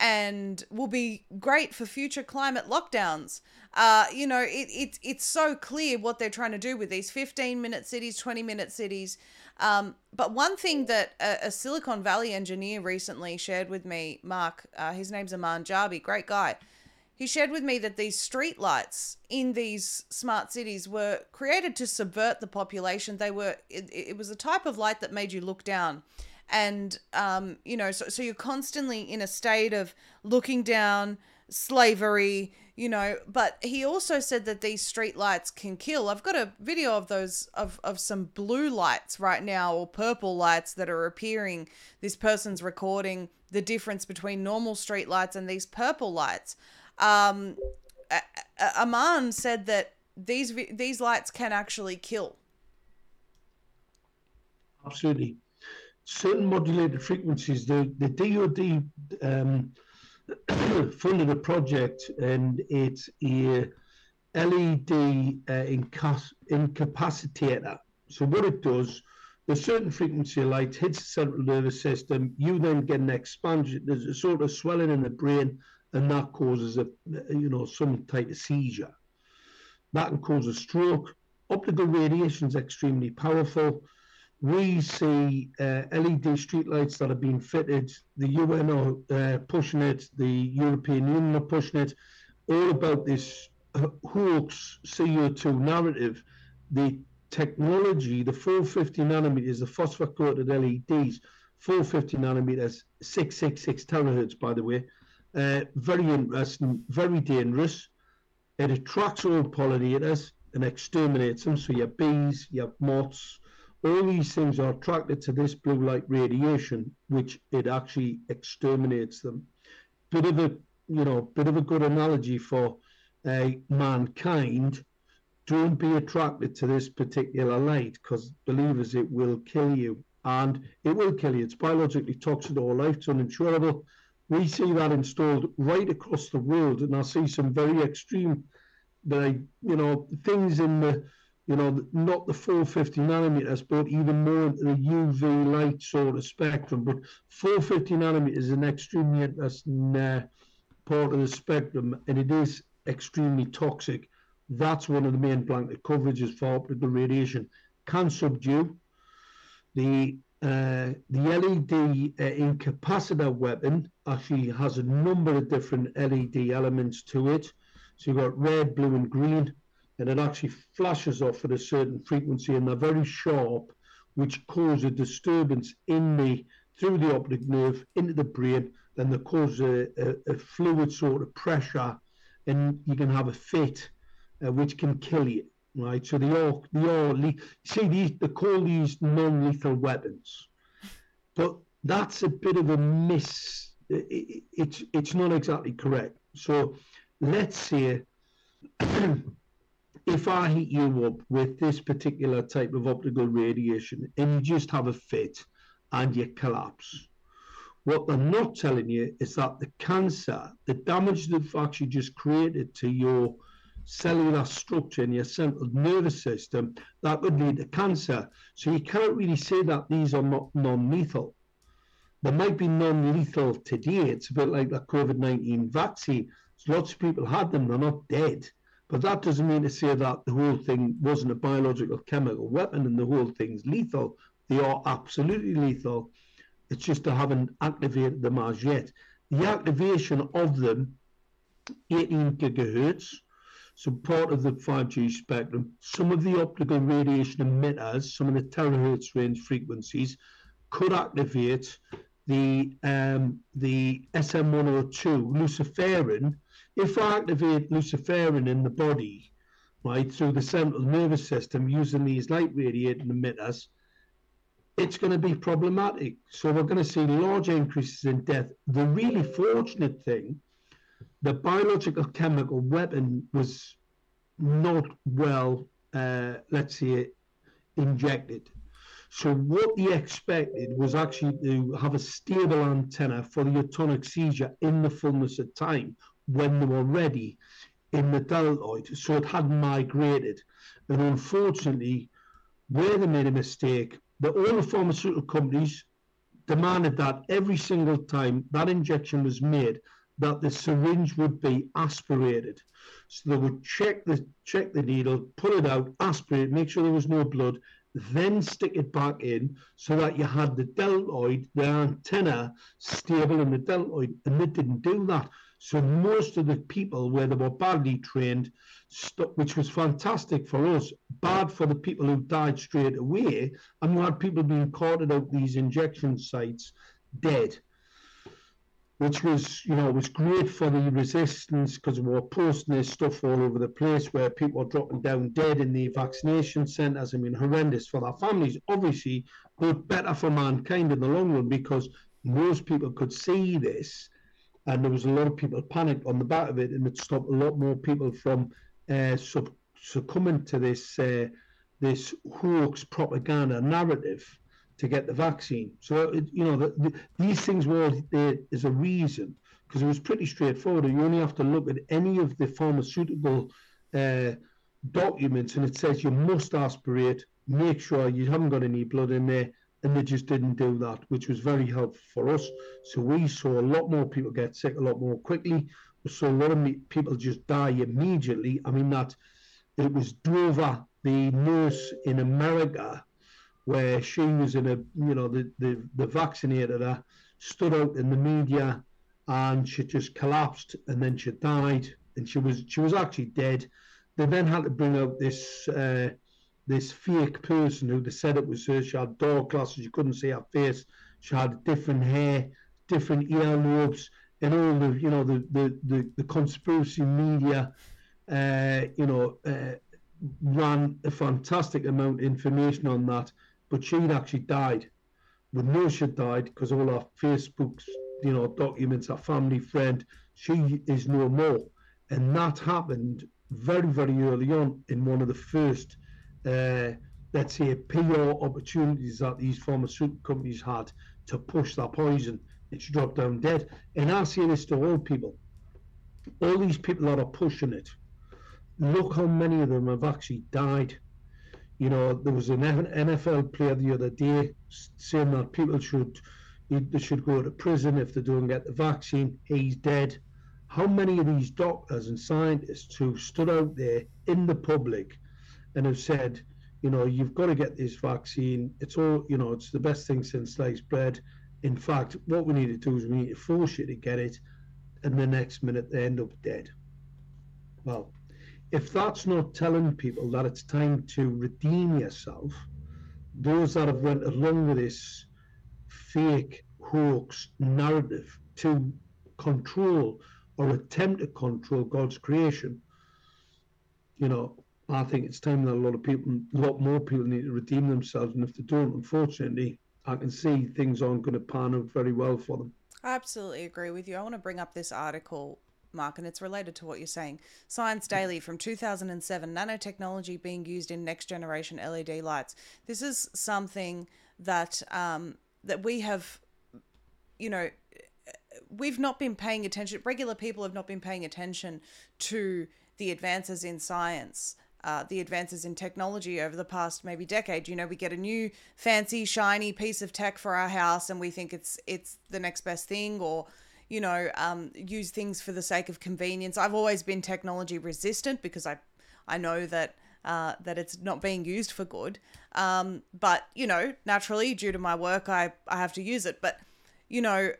Speaker 1: and will be great for future climate lockdowns. Uh, you know, it, it, it's so clear what they're trying to do with these fifteen minute cities, twenty minute cities. Um, but one thing that a, a Silicon Valley engineer recently shared with me, Mark, uh, his name's Aman Jabi, great guy. He shared with me that these street lights in these smart cities were created to subvert the population. They were, it, it was a type of light that made you look down. And, um, you know, so, so you're constantly in a state of looking down, slavery, you know, but he also said that these street lights can kill. I've got a video of those, of, of some blue lights right now, or purple lights that are appearing. This person's recording the difference between normal street lights and these purple lights. Um, Aman said that these these lights can actually kill.
Speaker 2: Absolutely. Certain modulated frequencies, the, the D O D um, funded a project, and it's a L E D uh, inca- incapacitator. So what it does, the certain frequency of light hits the central nervous system, you then get an expansion, there's a sort of swelling in the brain, and that causes a, you know, some type of seizure. That can cause a stroke. Optical radiation is extremely powerful. We see uh, L E D streetlights that have been fitted. The U N are uh, pushing it. The European Union are pushing it. All about this hoax C O two narrative. The technology, the four fifty nanometers, the phosphor-coated L E Ds, four fifty nanometers, six six six terahertz, by the way. Uh, very interesting, very dangerous. It attracts all pollinators and exterminates them. So your bees, your moths, all these things are attracted to this blue light radiation, which it actually exterminates them. Bit of a, you know, bit of a good analogy for uh, mankind. Don't be attracted to this particular light, because believers, it will kill you, and it will kill you. It's biologically toxic to all life. It's uninsurable. We see that installed right across the world, and I see some very extreme, like, you know, things in the, you know, not the four fifty nanometers, but even more into the U V light sort of spectrum. But four fifty nanometers is an extremely interesting uh, part of the spectrum, and it is extremely toxic. That's one of the main blanket coverages for optical radiation. Can subdue. The uh, the L E D uh, incapacitor weapon actually has a number of different L E D elements to it. So you've got red, blue, and green, and it actually flashes off at a certain frequency, and they're very sharp, which cause a disturbance in the through the optic nerve into the brain, and they cause a, a, a fluid sort of pressure, and you can have a fit, uh, which can kill you. Right, so they are they are le- see these they call these non-lethal weapons, but that's a bit of a miss. It, it, it's it's not exactly correct. So let's say if I hit you up with this particular type of optical radiation and you just have a fit and you collapse, what they're not telling you is that the cancer, the damage they've actually just created to your cellular structure in your central nervous system, that could lead to cancer. So you can't really say that these are not non-lethal. They might be non-lethal today. It's a bit like the COVID nineteen vaccine. So lots of people had them, they're not dead. But that doesn't mean to say that the whole thing wasn't a biological chemical weapon and the whole thing's lethal. They are absolutely lethal. It's just they haven't activated them as yet. The activation of them, eighteen gigahertz, so part of the five G spectrum, some of the optical radiation emitters, some of the terahertz range frequencies, could activate the um, the S M one oh two, luciferin. If I activate luciferin in the body, right, through the central nervous system using these light radiating emitters, it's going to be problematic. So we're going to see large increases in death. The really fortunate thing, the biological chemical weapon was not well, uh, let's say, injected. So what they expected was actually to have a stable antenna for the atonic seizure in the fullness of time when they were ready in the deltoid. So it hadn't migrated. And unfortunately, where they made a mistake, that all the pharmaceutical companies demanded that every single time that injection was made, that the syringe would be aspirated. So they would check the check the needle, pull it out, aspirate, make sure there was no blood, then stick it back in so that you had the deltoid, the antenna, stable in the deltoid, and they didn't do that. So most of the people, where they were badly trained, which was fantastic for us, bad for the people who died straight away, and you had people being carted out these injection sites dead, which was, you know, was great for the resistance, because we were posting this stuff all over the place where people were dropping down dead in the vaccination centres. I mean, horrendous for their families, obviously, but better for mankind in the long run, because most people could see this, and there was a lot of people panicked on the back of it, and it stopped a lot more people from uh, sub, succumbing to this uh, this hoax propaganda narrative to get the vaccine. So, it, you know, the, the, these things were there as a reason, because it was pretty straightforward. You only have to look at any of the pharmaceutical uh, documents, and it says you must aspirate, make sure you haven't got any blood in there, and they just didn't do that, which was very helpful for us. So we saw a lot more people get sick a lot more quickly. We saw a lot of people just die immediately. I mean, that it was Dover, the nurse in America, where she was in a, you know, the, the, the vaccinated her, stood out in the media, and she just collapsed, and then she died, and she was she was actually dead. They then had to bring out this uh, this fake person who they said it was her. She had dark glasses, you couldn't see her face. She had different hair, different earlobes, and all the, you know, the the the, the conspiracy media, uh, you know, uh, ran a fantastic amount of information on that. But she'd actually died. We know she died because all our Facebook's, you know, documents, our family friend, she is no more. And that happened very, very early on in one of the first, uh, let's say, P R opportunities that these pharmaceutical companies had to push that poison. And she dropped down dead. And I say this to all people, all these people that are pushing it, look how many of them have actually died. You know, there was an N F L player the other day saying that people should they should go to prison if they don't get the vaccine. He's dead. How many of these doctors and scientists who stood out there in the public and have said, you know, you've got to get this vaccine. It's all, you know, it's the best thing since sliced bread. In fact, what we need to do is we need to force you to get it, and the next minute they end up dead. Well, if that's not telling people that it's time to redeem yourself, those that have went along with this fake hoax narrative to control or attempt to control God's creation, you know, I think it's time that a lot of people, a lot more people need to redeem themselves. And if they don't, unfortunately, I can see things aren't going to pan out very well for them.
Speaker 1: I absolutely agree with you. I want to bring up this article, Mark, and it's related to what you're saying. Science Daily from two thousand seven, nanotechnology being used in next generation L E D lights. This is something that um, that we have, you know, we've not been paying attention. Regular people have not been paying attention to the advances in science, uh, the advances in technology over the past maybe decade. You know, we get a new fancy, shiny piece of tech for our house and we think it's it's the next best thing, or you know, um, use things for the sake of convenience. I've always been technology resistant because I, I know that uh, that it's not being used for good. Um, but you know, naturally, due to my work, I I have to use it. But you know,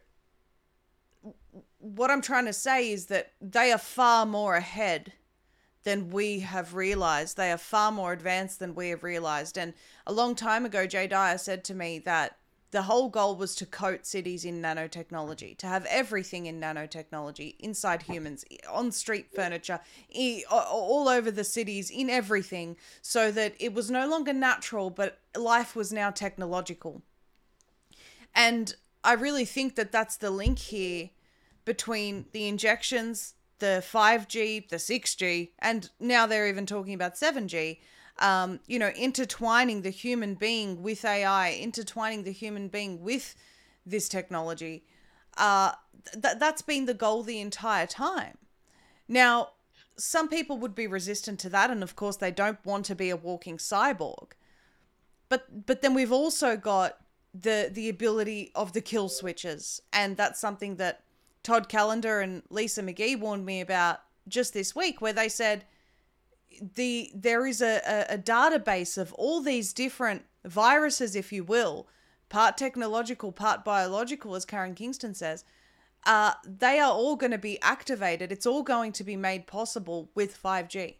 Speaker 1: what I'm trying to say is that they are far more ahead than we have realized. They are far more advanced than we have realized. And a long time ago, Jay Dyer said to me that the whole goal was to coat cities in nanotechnology, to have everything in nanotechnology, inside humans, on street furniture, all over the cities, in everything, so that it was no longer natural, but life was now technological. And I really think that that's the link here between the injections, the five G, the six G, and now they're even talking about seven G. Um, you know, intertwining the human being with A I, intertwining the human being with this technology. Uh, th- that's been the goal the entire time. Now, some people would be resistant to that, and of course they don't want to be a walking cyborg. But but then we've also got the the ability of the kill switches, and that's something that Todd Callender and Lisa McGee warned me about just this week, where they said the there is a, a, a database of all these different viruses, if you will, part technological, part biological, as Karen Kingston says. Uh, they are all going to be activated. It's all going to be made possible with five G.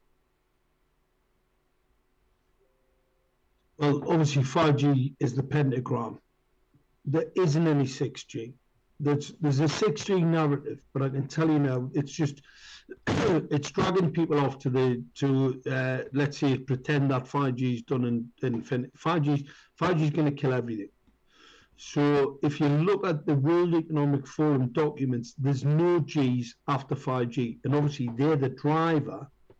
Speaker 2: Well, obviously five G is the pentagram. There isn't any six G. There's, there's a six G narrative, but I can tell you now, it's just, it's dragging people off to the, to, uh, let's say, pretend that five G is done in, in infinity. five G, five G is going to kill everything. So if you look at the World Economic Forum documents, there's no Gs after five G. And obviously they're the driver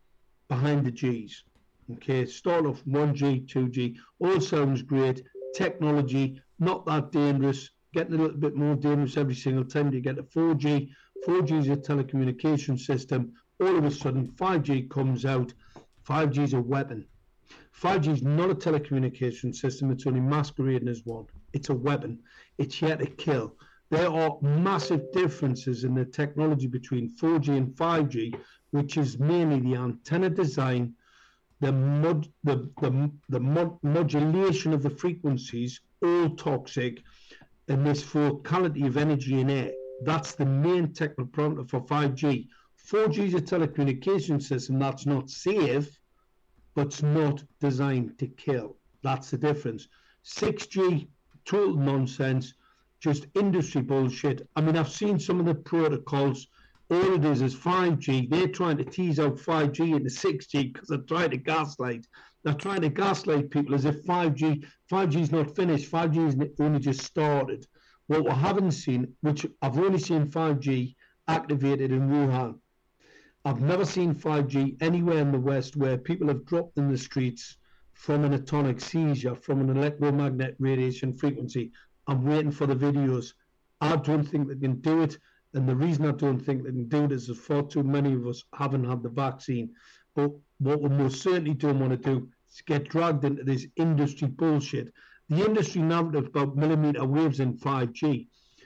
Speaker 2: behind the G's. Okay, start off one G, two G, all sounds great. Technology, not that dangerous, getting a little bit more dangerous every single time you get to four G. four G is a telecommunication system. All of a sudden, five G comes out. five G is a weapon. five G is not a telecommunication system, it's only masquerading as one. It's a weapon. It's here to kill. There are massive differences in the technology between four G and five G, which is mainly the antenna design, the mod, the the, the mod, modulation of the frequencies, all toxic, and this focality of energy in air. That's the main technical parameter for five G. four G is a telecommunication system that's not safe, but it's not designed to kill. That's the difference. six G, total nonsense, just industry bullshit. I mean, I've seen some of the protocols. All it is is five G. They're trying to tease out five G into six G because they're trying to gaslight. They're trying to gaslight people as if five G, five G is not finished. five G is only just started. What we haven't seen, which I've only seen five G activated in Wuhan. I've never seen five G anywhere in the West where people have dropped in the streets from an atonic seizure, from an electromagnetic radiation frequency. I'm waiting for the videos. I don't think they can do it. And the reason I don't think they can do it is that far too many of us haven't had the vaccine. But what we most certainly don't want to do is get dragged into this industry bullshit. The industry narrative about millimeter waves in five G.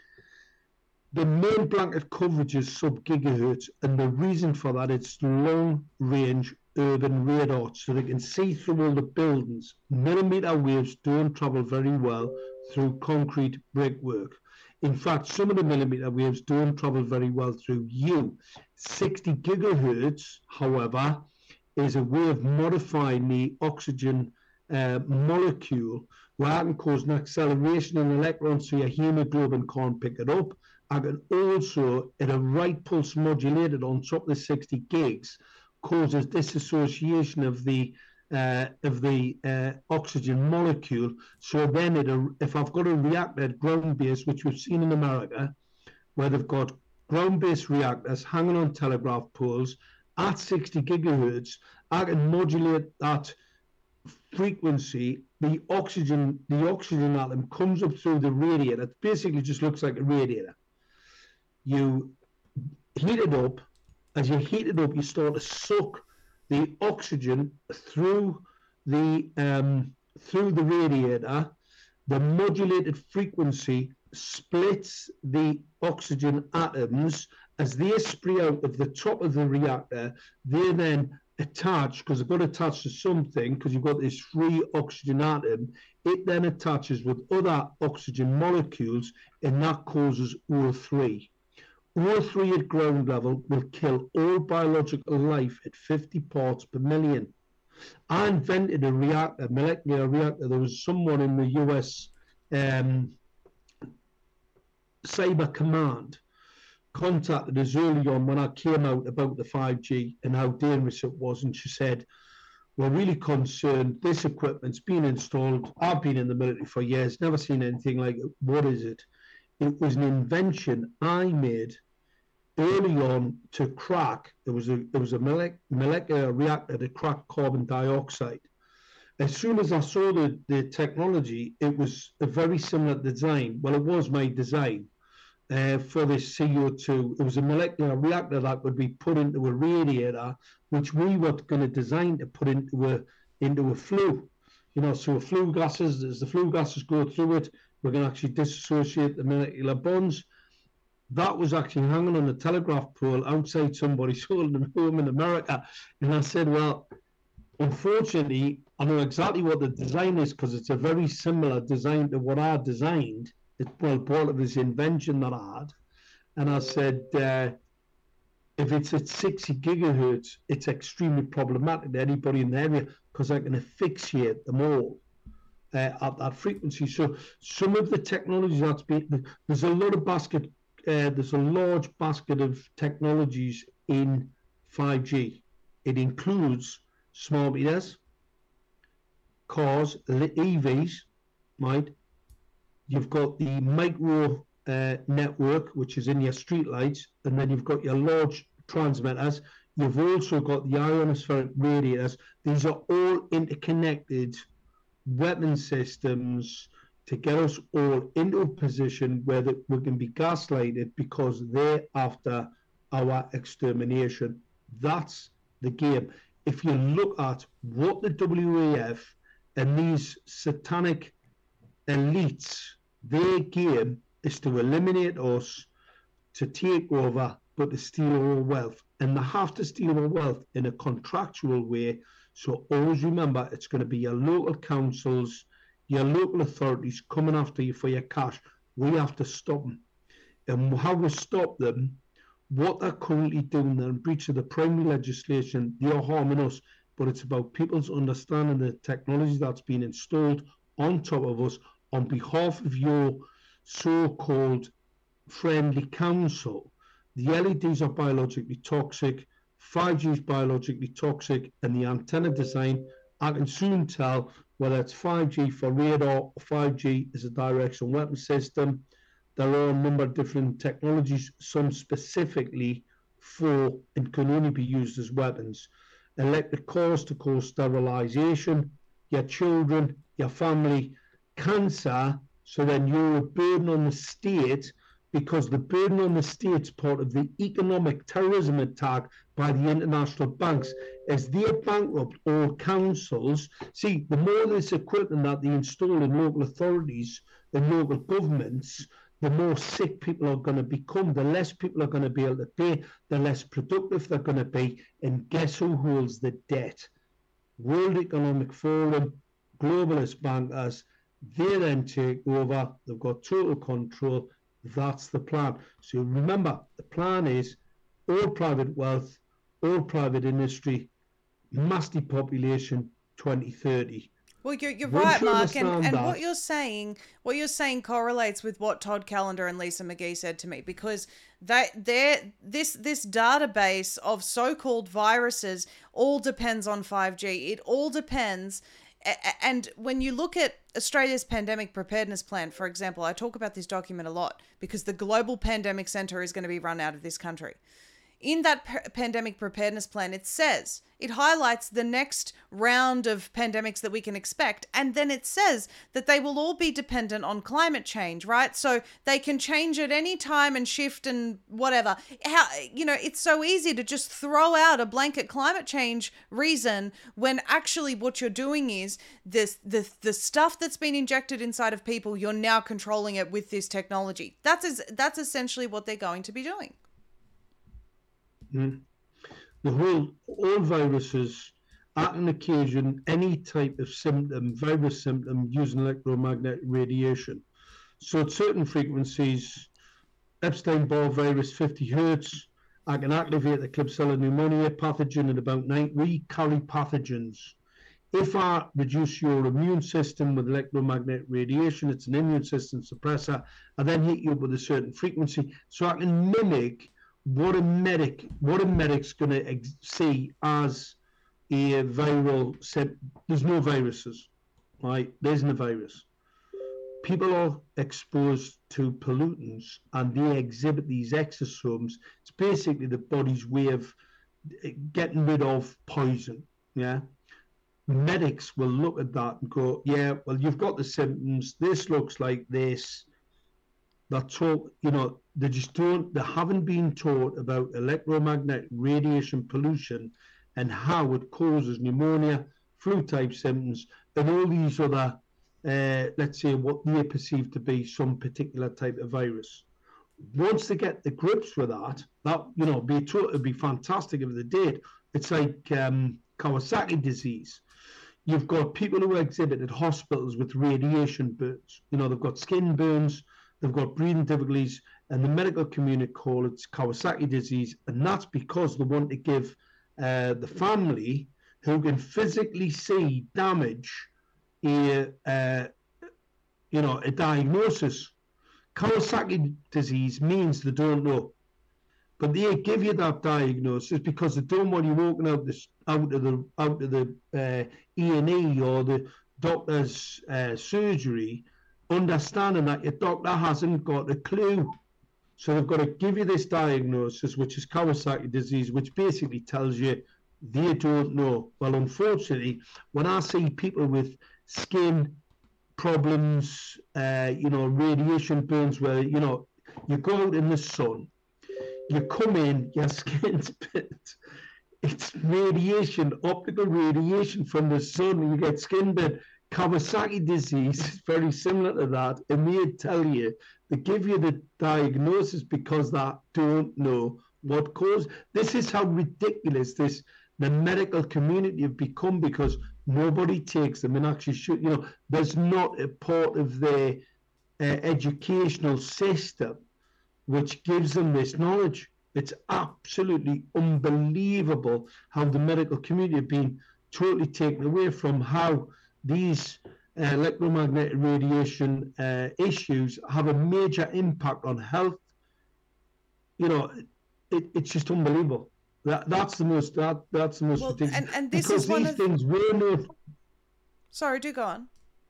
Speaker 2: The main blanket coverage is sub-gigahertz, and the reason for that is long-range urban radar, so they can see through all the buildings. Millimeter waves don't travel very well through concrete brickwork. In fact, some of the millimeter waves don't travel very well through you. sixty gigahertz, however, is a way of modifying the oxygen uh, molecule where I can cause an acceleration in electrons so your hemoglobin can't pick it up. I can also, at a right pulse modulated on top of the sixty gigs, causes dissociation of the uh, of the uh, oxygen molecule. So then, it, if I've got a reactor at ground base, which we've seen in America, where they've got ground-based reactors hanging on telegraph poles at sixty gigahertz, I can modulate that frequency. The oxygen, the oxygen atom comes up through the radiator. It basically just looks like a radiator. You heat it up. As you heat it up, you start to suck the oxygen through the um, through the radiator. The modulated frequency splits the oxygen atoms as they spray out of the top of the reactor. They then attach, because they've got attached to something, because you've got this free oxygen atom. It then attaches with other oxygen molecules, and that causes O three. O three at ground level will kill all biological life at fifty parts per million. I invented a reactor, molecular reactor. There was someone in the U S um, Cyber Command contacted us early on when I came out about the five G and how dangerous it was, and she said, we're really concerned. This equipment's been installed. I've been in the military for years, never seen anything like it. What is it? It was an invention I made early on to crack. There was a there was a molecular reactor to crack carbon dioxide. As soon as I saw the, the technology, it was a very similar design. Well, it was my design uh, for this C O two. It was a molecular reactor that would be put into a radiator, which we were going to design to put into a into a flue. You know, so flue gases, as the flue gases go through it, we're going to actually dissociate the molecular bonds. That was actually hanging on a telegraph pole outside somebody's home in America. And I said, well, unfortunately, I know exactly what the design is because it's a very similar design to what I designed. It's well, part of this invention that I had. And I said, uh, if it's at sixty gigahertz, it's extremely problematic to anybody in the area because I can asphyxiate them all uh, at that frequency. So some of the technologies that's been, there's a lot of basket, uh, there's a large basket of technologies in five G. It includes smart meters, cars, E Vs, right? You've got the micro uh, network, which is in your street lights, and then you've got your large transmitters. You've also got the ionospheric radiators. These are all interconnected weapon systems to get us all into a position where the, we can be gaslighted because they're after our extermination. That's the game. If you look at what the W E F and these satanic elites, their game is to eliminate us, to take over, but to steal our wealth. And they have to steal our wealth in a contractual way. So always remember, it's going to be your local councils, your local authorities coming after you for your cash. We have to stop them. And how we stop them, what they're currently doing, they're in breach of the primary legislation, they are harming us. But it's about people's understanding the technology that's been installed on top of us on behalf of your so-called friendly council. The L E Ds are biologically toxic, five G is biologically toxic, and the antenna design, I can soon tell whether it's five G for radar or five G is a directional weapon system. There are a number of different technologies, some specifically for and can only be used as weapons. Electric cores to cause sterilization, your children, your family, cancer, so then you're a burden on the state, because the burden on the state's part of the economic terrorism attack by the international banks as they bankrupt all councils. See, the more this equipment that they install in local authorities and local governments, the more sick people are going to become, the less people are going to be able to pay, the less productive they're going to be. And guess who holds the debt? World Economic Forum, globalist bankers. They then take over, they've got total control. That's the plan. So remember, the plan is all private wealth, all private industry, mass depopulation, twenty thirty.
Speaker 1: Well, you're, you're right, Mark, and, and what you're saying, what you're saying correlates with what Todd Callender and Lisa McGee said to me, because they, they're, this this database of so-called viruses all depends on five G. It all depends. And when you look at Australia's pandemic preparedness plan, for example, I talk about this document a lot because the Global Pandemic Centre is going to be run out of this country. In that p- pandemic preparedness plan, it says, it highlights the next round of pandemics that we can expect. And then it says that they will all be dependent on climate change, right? So they can change at any time and shift and whatever. How, you know, it's so easy to just throw out a blanket climate change reason when actually what you're doing is this, the, the stuff that's been injected inside of people, you're now controlling it with this technology. That's, that's essentially what they're going to be doing.
Speaker 2: Mm. The whole, all viruses at an occasion, any type of symptom, virus symptom, using electromagnetic radiation. So at certain frequencies, Epstein-Barr virus, fifty hertz, I can activate the Klebsiella pneumoniae pathogen at about nine. We carry pathogens. If I reduce your immune system with electromagnetic radiation, it's an immune system suppressor, I then hit you up with a certain frequency. So I can mimic what a medic, what a medic's going to ex- see as a viral. There's no viruses, right? There isn't a virus. People are exposed to pollutants and they exhibit these exosomes. It's basically the body's way of getting rid of poison. Yeah. Medics will look at that and go, yeah, well, you've got the symptoms. This looks like this. They're taught, you know, they just don't, they haven't been taught about electromagnetic radiation pollution and how it causes pneumonia, flu-type symptoms, and all these other, uh, let's say, what they perceive to be some particular type of virus. Once they get the grips with that, that, you know, be taught, it'd be fantastic if they did. It's like um, Kawasaki disease. You've got people who exhibit at hospitals with radiation burns. You know, they've got skin burns, they've got breathing difficulties, and the medical community call it Kawasaki disease, and that's because they want to give uh, the family who can physically see damage a, uh, you know, a diagnosis. Kawasaki disease means they don't know, but they give you that diagnosis because they don't want you walking out this out of the out of the uh, E and E or the doctor's uh, surgery, understanding that your doctor hasn't got a clue. So they've got to give you this diagnosis, which is Kawasaki disease, which basically tells you they don't know. Well, unfortunately, when I see people with skin problems, uh, you know, radiation burns, where, you know, you go out in the sun, you come in, your skin's bit, it's radiation, optical radiation from the sun, and you get skin burn. Kawasaki disease is very similar to that, and they tell you, they give you the diagnosis because they don't know what caused. This is how ridiculous this the medical community have become, because nobody takes them and actually should, you know, there's not a part of their uh, educational system which gives them this knowledge. It's absolutely unbelievable how the medical community have been totally taken away from how these uh, electromagnetic radiation uh, issues have a major impact on health. You know, it, it's just unbelievable. That that's the most that that's the most
Speaker 1: well,
Speaker 2: ridiculous.
Speaker 1: And, and this
Speaker 2: because
Speaker 1: is one
Speaker 2: these
Speaker 1: of...
Speaker 2: things were known.
Speaker 1: Sorry, do go on.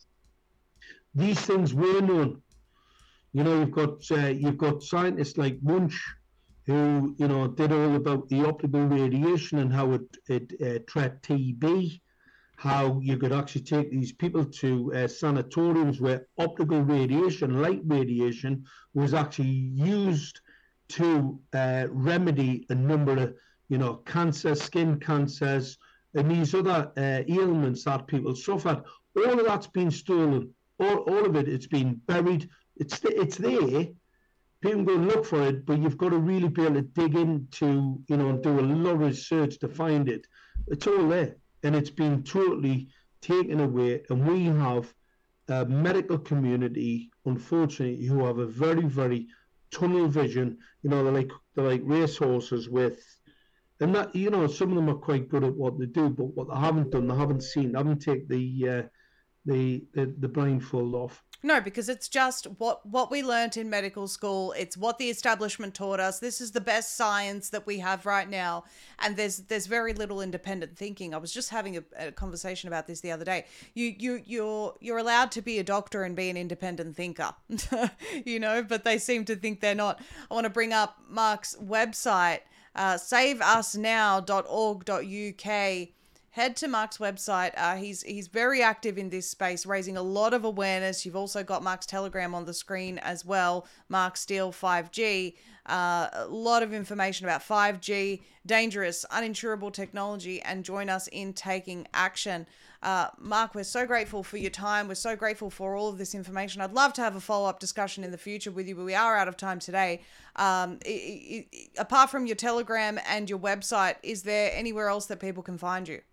Speaker 2: These things were known. You know, you've got uh, you've got scientists like Wunsch, who, you know, did all about the optical radiation and how it it uh, treated T B, how you could actually take these people to uh, sanatoriums where optical radiation, light radiation, was actually used to uh, remedy a number of, you know, cancers, skin cancers, and these other uh, ailments that people suffered. All of that's been stolen. All, all of it, it's been buried. It's it's there. People go and look for it, but you've got to really be able to dig into, you know, and do a lot of research to find it. It's all there, and it's been totally taken away. And we have a medical community, unfortunately, who have a very, very tunnel vision. You know, they're like they're like racehorses with, and that, you know, some of them are quite good at what they do, but what they haven't done, they haven't seen, they haven't taken the uh, the, the the blindfold off.
Speaker 1: No, because it's just what what we learnt in medical school. It's what the establishment taught us. This is the best science that we have right now, and there's there's very little independent thinking. I was just having a, a conversation about this the other day. You you you're you're allowed to be a doctor and be an independent thinker, you know, but they seem to think they're not. I want to bring up Mark's website, uh, save us now dot org dot U K. Head to Mark's website. Uh, he's he's very active in this space, raising a lot of awareness. You've also got Mark's Telegram on the screen as well, Mark Steele five G. Uh, a lot of information about five G, dangerous, uninsurable technology, and join us in taking action. Uh, Mark, we're so grateful for your time. We're so grateful for all of this information. I'd love to have a follow-up discussion in the future with you, but we are out of time today. Um, it, it, apart from your Telegram and your website, is there anywhere else that people can find you?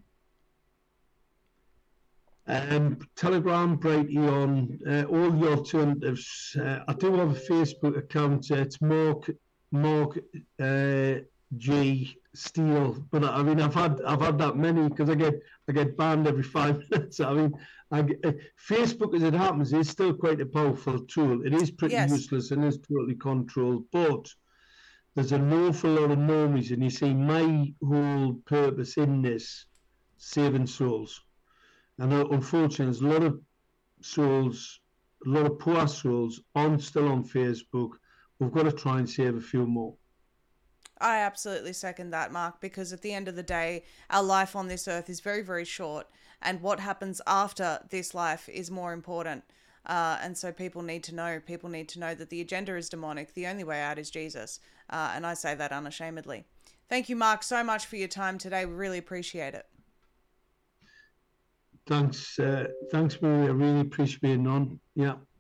Speaker 2: Um, Telegram, Bright Eon, uh, all the alternatives. Uh, I do have a Facebook account. Uh, it's Mark Mark uh, G Steele, but I mean I've had I've had that many because I get I get banned every five minutes. I mean, I get, uh, Facebook, as it happens, is still quite a powerful tool. It is pretty yes. useless and is totally controlled, but there's an awful lot of normies, and you see my whole purpose in this, saving souls. And unfortunately, there's a lot of souls, a lot of poor souls on still on Facebook. We've got to try and save a few more.
Speaker 1: I absolutely second that, Mark, because at the end of the day, our life on this earth is very, very short. And what happens after this life is more important. Uh, and so people need to know, people need to know that the agenda is demonic. The only way out is Jesus. Uh, and I say that unashamedly. Thank you, Mark, so much for your time today. We really appreciate it.
Speaker 2: Thanks, uh, thanks, Maria. I really appreciate being on. Yeah.